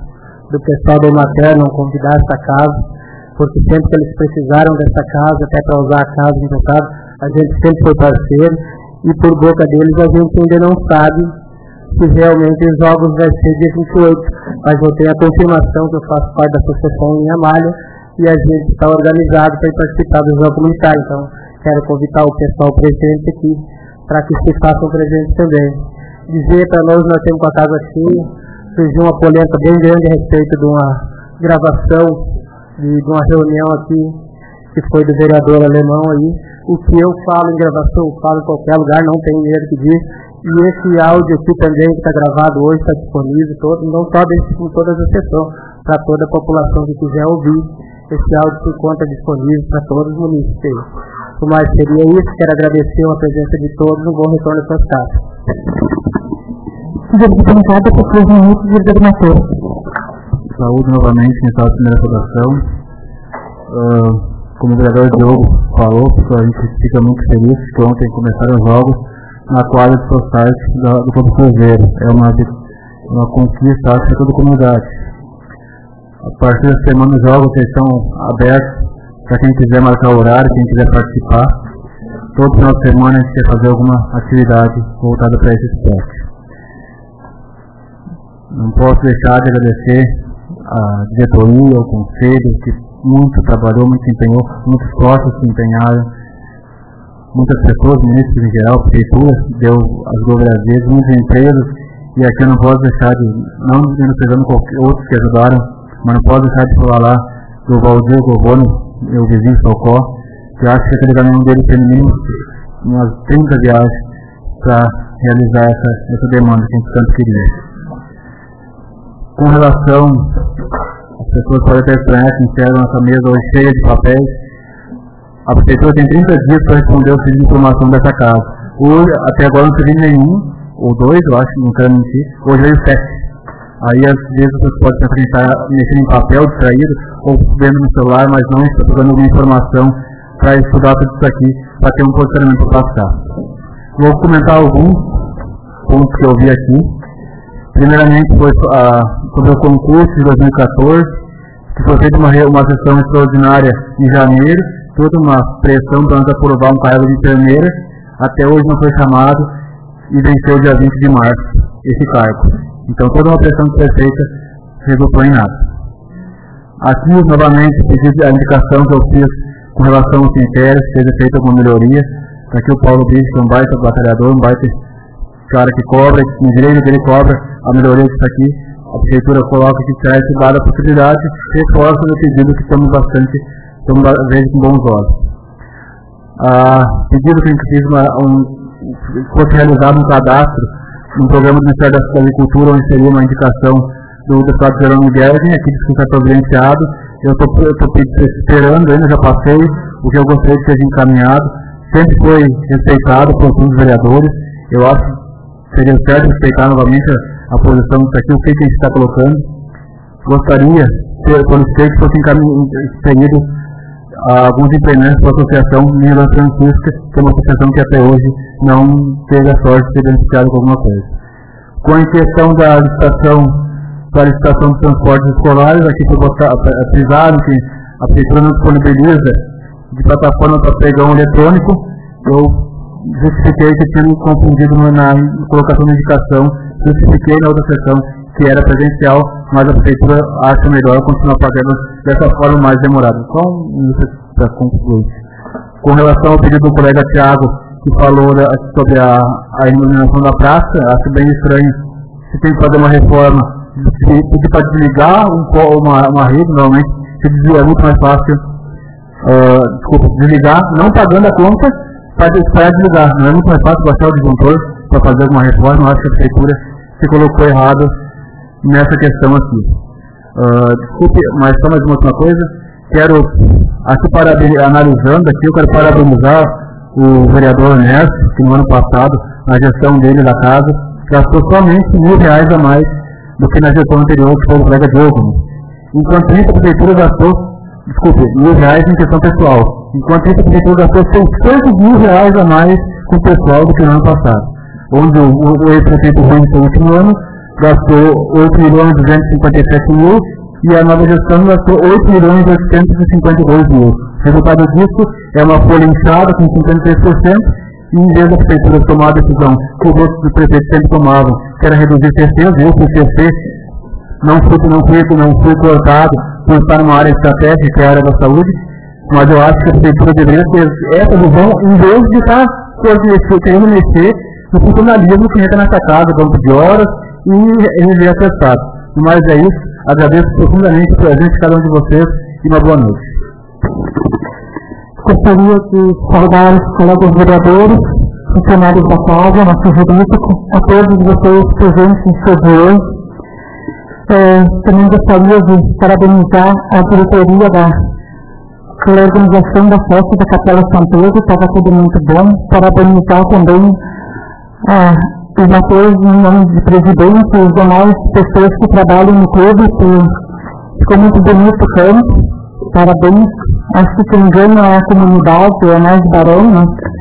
do pessoal da Emater não convidar essa casa, porque sempre que eles precisaram dessa casa, até para usar a casa emprestada, a gente sempre foi parceiro, e por boca deles a gente ainda não sabe se realmente os jogos vai ser dia vinte e oito, mas eu tenho a confirmação que eu faço parte da associação Linha Malha, e a gente está organizado para participar do jogo comunitário. Então, quero convidar o pessoal presente aqui, para que se façam presentes também. Dizer para nós, nós temos com a casa cheia, surgiu uma polêmica bem grande a respeito de uma gravação de, de uma reunião aqui que foi do vereador alemão aí. O que eu falo em gravação, eu falo em qualquer lugar, não tem dinheiro que diz. E esse áudio aqui também que está gravado hoje está disponível, todo, não só desse, com todas as sessões, para toda a população que quiser ouvir. Esse áudio se encontra disponível para todos os municípios. O mais seria isso, quero agradecer a presença de todos, um bom retorno às suas casas. Obrigada por três minutos, vereador Matheus. Saúde novamente, nessa primeira saudação. Uh, como o vereador Diogo falou, a gente fica muito feliz que ontem começaram os jogos na quadra de society do Campo Cruzeiro. É uma, uma conquista, acho, para toda a comunidade. A partir da semana os jogos estão abertos para quem quiser marcar o horário, quem quiser participar. Todo final de semana a gente quer fazer alguma atividade voltada para esse esporte. Não posso deixar de agradecer a diretoria, o conselho, que muito trabalhou, muito empenhou, muitos sócios se empenharam, muitas pessoas, ministros em geral, prefeitura, deu as governadoras, muitas empresas, e aqui eu não posso deixar de, não menosprezando qualquer outros que ajudaram, mas não posso deixar de falar lá do Valdir Govone, meu vizinho Falcó, que eu acho que aquele caminhão dele tem no mínimo umas trinta viagens para realizar essa, essa demanda que a gente tanto queria. Com relação, as pessoas podem até estranhar que enxergam essa mesa hoje cheia de papéis. A prefeitura tem trinta dias para responder o pedido de informação dessa casa. Hoje, até agora não teve nenhum, ou dois, eu acho, não quero mentir. Hoje veio sete. Aí às vezes você pode tentar mexer em papel distraído ou vendo no celular, mas não está procurando alguma informação para estudar tudo isso aqui, para ter um posicionamento para passar. Vou comentar alguns pontos que eu vi aqui. Primeiramente foi uh, sobre o concurso de dois mil e quatorze, que foi feita uma, uma sessão extraordinária em janeiro, toda uma pressão para nós aprovar um cargo de enfermeira. Até hoje não foi chamado e venceu dia vinte de março esse cargo. Então toda uma pressão que foi feita resultou em nada. Aqui novamente pedi a indicação que eu fiz com relação aos cemitérios, que seja feita alguma melhoria. Aqui o Paulo Bicho, que é um baita batalhador, um baita cara que cobra, que em direito dele cobra a melhoria disso aqui. A prefeitura coloca que será estudada a possibilidade, reforça o pedido que estamos bastante, estamos às vezes com bons olhos. Ah, pedido que a gente fiz uma, um, fosse realizado um cadastro no programa do Ministério da Agricultura, onde seria uma indicação do deputado Jerônimo Guerra, aqui de que foi providenciado. Eu estou esperando ainda, já passei o que eu gostaria que seja encaminhado. Sempre foi respeitado por todos os vereadores. Eu acho que seria certo respeitar novamente a, a posição disso aqui, o que, que a gente está colocando. Gostaria, por ser que fosse expedido alguns empreendimentos para a Associação Minas Francisca, que é uma associação que até hoje não teve a sorte de ser beneficiada com alguma coisa. Com a questão da licitação, da licitação de transportes escolares, aqui foi frisado que a prefeitura não disponibiliza de plataforma para pregão eletrônico. Eu justifiquei que tinha me confundido na colocação da indicação, justifiquei na outra sessão que era presencial, mas a prefeitura acha melhor continuar pagando dessa forma mais demorada. Só um minuto para concluir. Com relação ao pedido do colega Tiago, que falou da, sobre a, a iluminação da praça, acho bem estranho. Se tem que fazer uma reforma, pedir para desligar um, uma, uma rede, normalmente se desliga, é muito mais fácil, uh, desculpa, desligar, não pagando a conta, para desligar. Não é muito mais fácil baixar o disjuntor para fazer alguma reforma. Eu acho que a prefeitura se colocou errado nessa questão aqui. Uh, desculpe, mas só mais uma última coisa. Quero, aqui analisando aqui, eu quero parabenizar o vereador Ernesto, que no ano passado, na gestão dele da casa, gastou somente mil reais a mais do que na gestão anterior, que foi o colega Diogo. Enquanto isso, a prefeitura gastou, desculpe, mil reais em questão pessoal. Enquanto isso, a prefeitura gastou seiscentos mil reais a mais com o pessoal do que no ano passado. Onde o, o, o ex-prefeito Rui, no último ano, gastou oito milhões duzentos e cinquenta e sete mil e a nova gestão gastou oito milhões oitocentos e cinquenta e dois mil. O resultado disso é uma folha inchada com cinquenta e três por cento e em vez da prefeitura tomar a decisão que os outros prefeitos sempre tomavam, que era reduzir C Cs, eu fui C C, não fui, não fui, não fui cortado por estar numa área estratégica, que é a área da saúde, mas eu acho que a prefeitura deveria ter essa visão em vez de estar querendo mexer no funcionalismo que entra nessa casa, banco de horas, e rever atestado. Mas é isso, agradeço profundamente a presença de cada um de vocês e uma boa noite. Gostaria de saudar os colegas vereadores, funcionários da casa, nosso jurídico, a todos vocês presentes em seu dia hoje. É, também gostaria de parabenizar a diretoria da pela organização da festa da Capela São Pedro, estava tudo muito bom. Parabenizar também a os atores em nome de presidente e os demais pessoas que trabalham no clube, que ficou muito bonito o campo, parabéns. Acho que quem ganha é a comunidade, é mais Barão, né?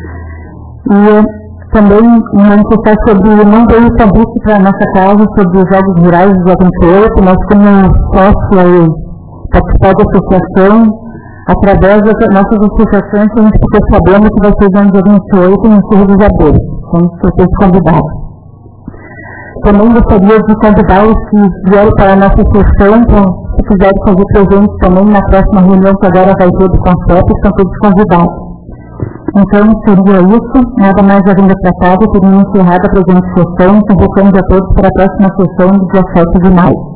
E também manifestar sobre, não veio convite para a nossa casa sobre os Jogos Rurais do dia vinte e oito, nós como sócio aí, participar da associação, através das nossas associações, a gente ficou sabendo que vai ser no dia vinte e oito no Cerro dos Abelhos, então vocês convidados. Também gostaria de convidá-los que vieram para a nossa sessão, se quiserem fazer presente também na próxima reunião que agora vai ter do Conceito, estão todos convidados. Então, seria isso, nada mais havendo tratado, teria encerrado a presente sessão, convocando a todos para a próxima sessão do dia sete de maio.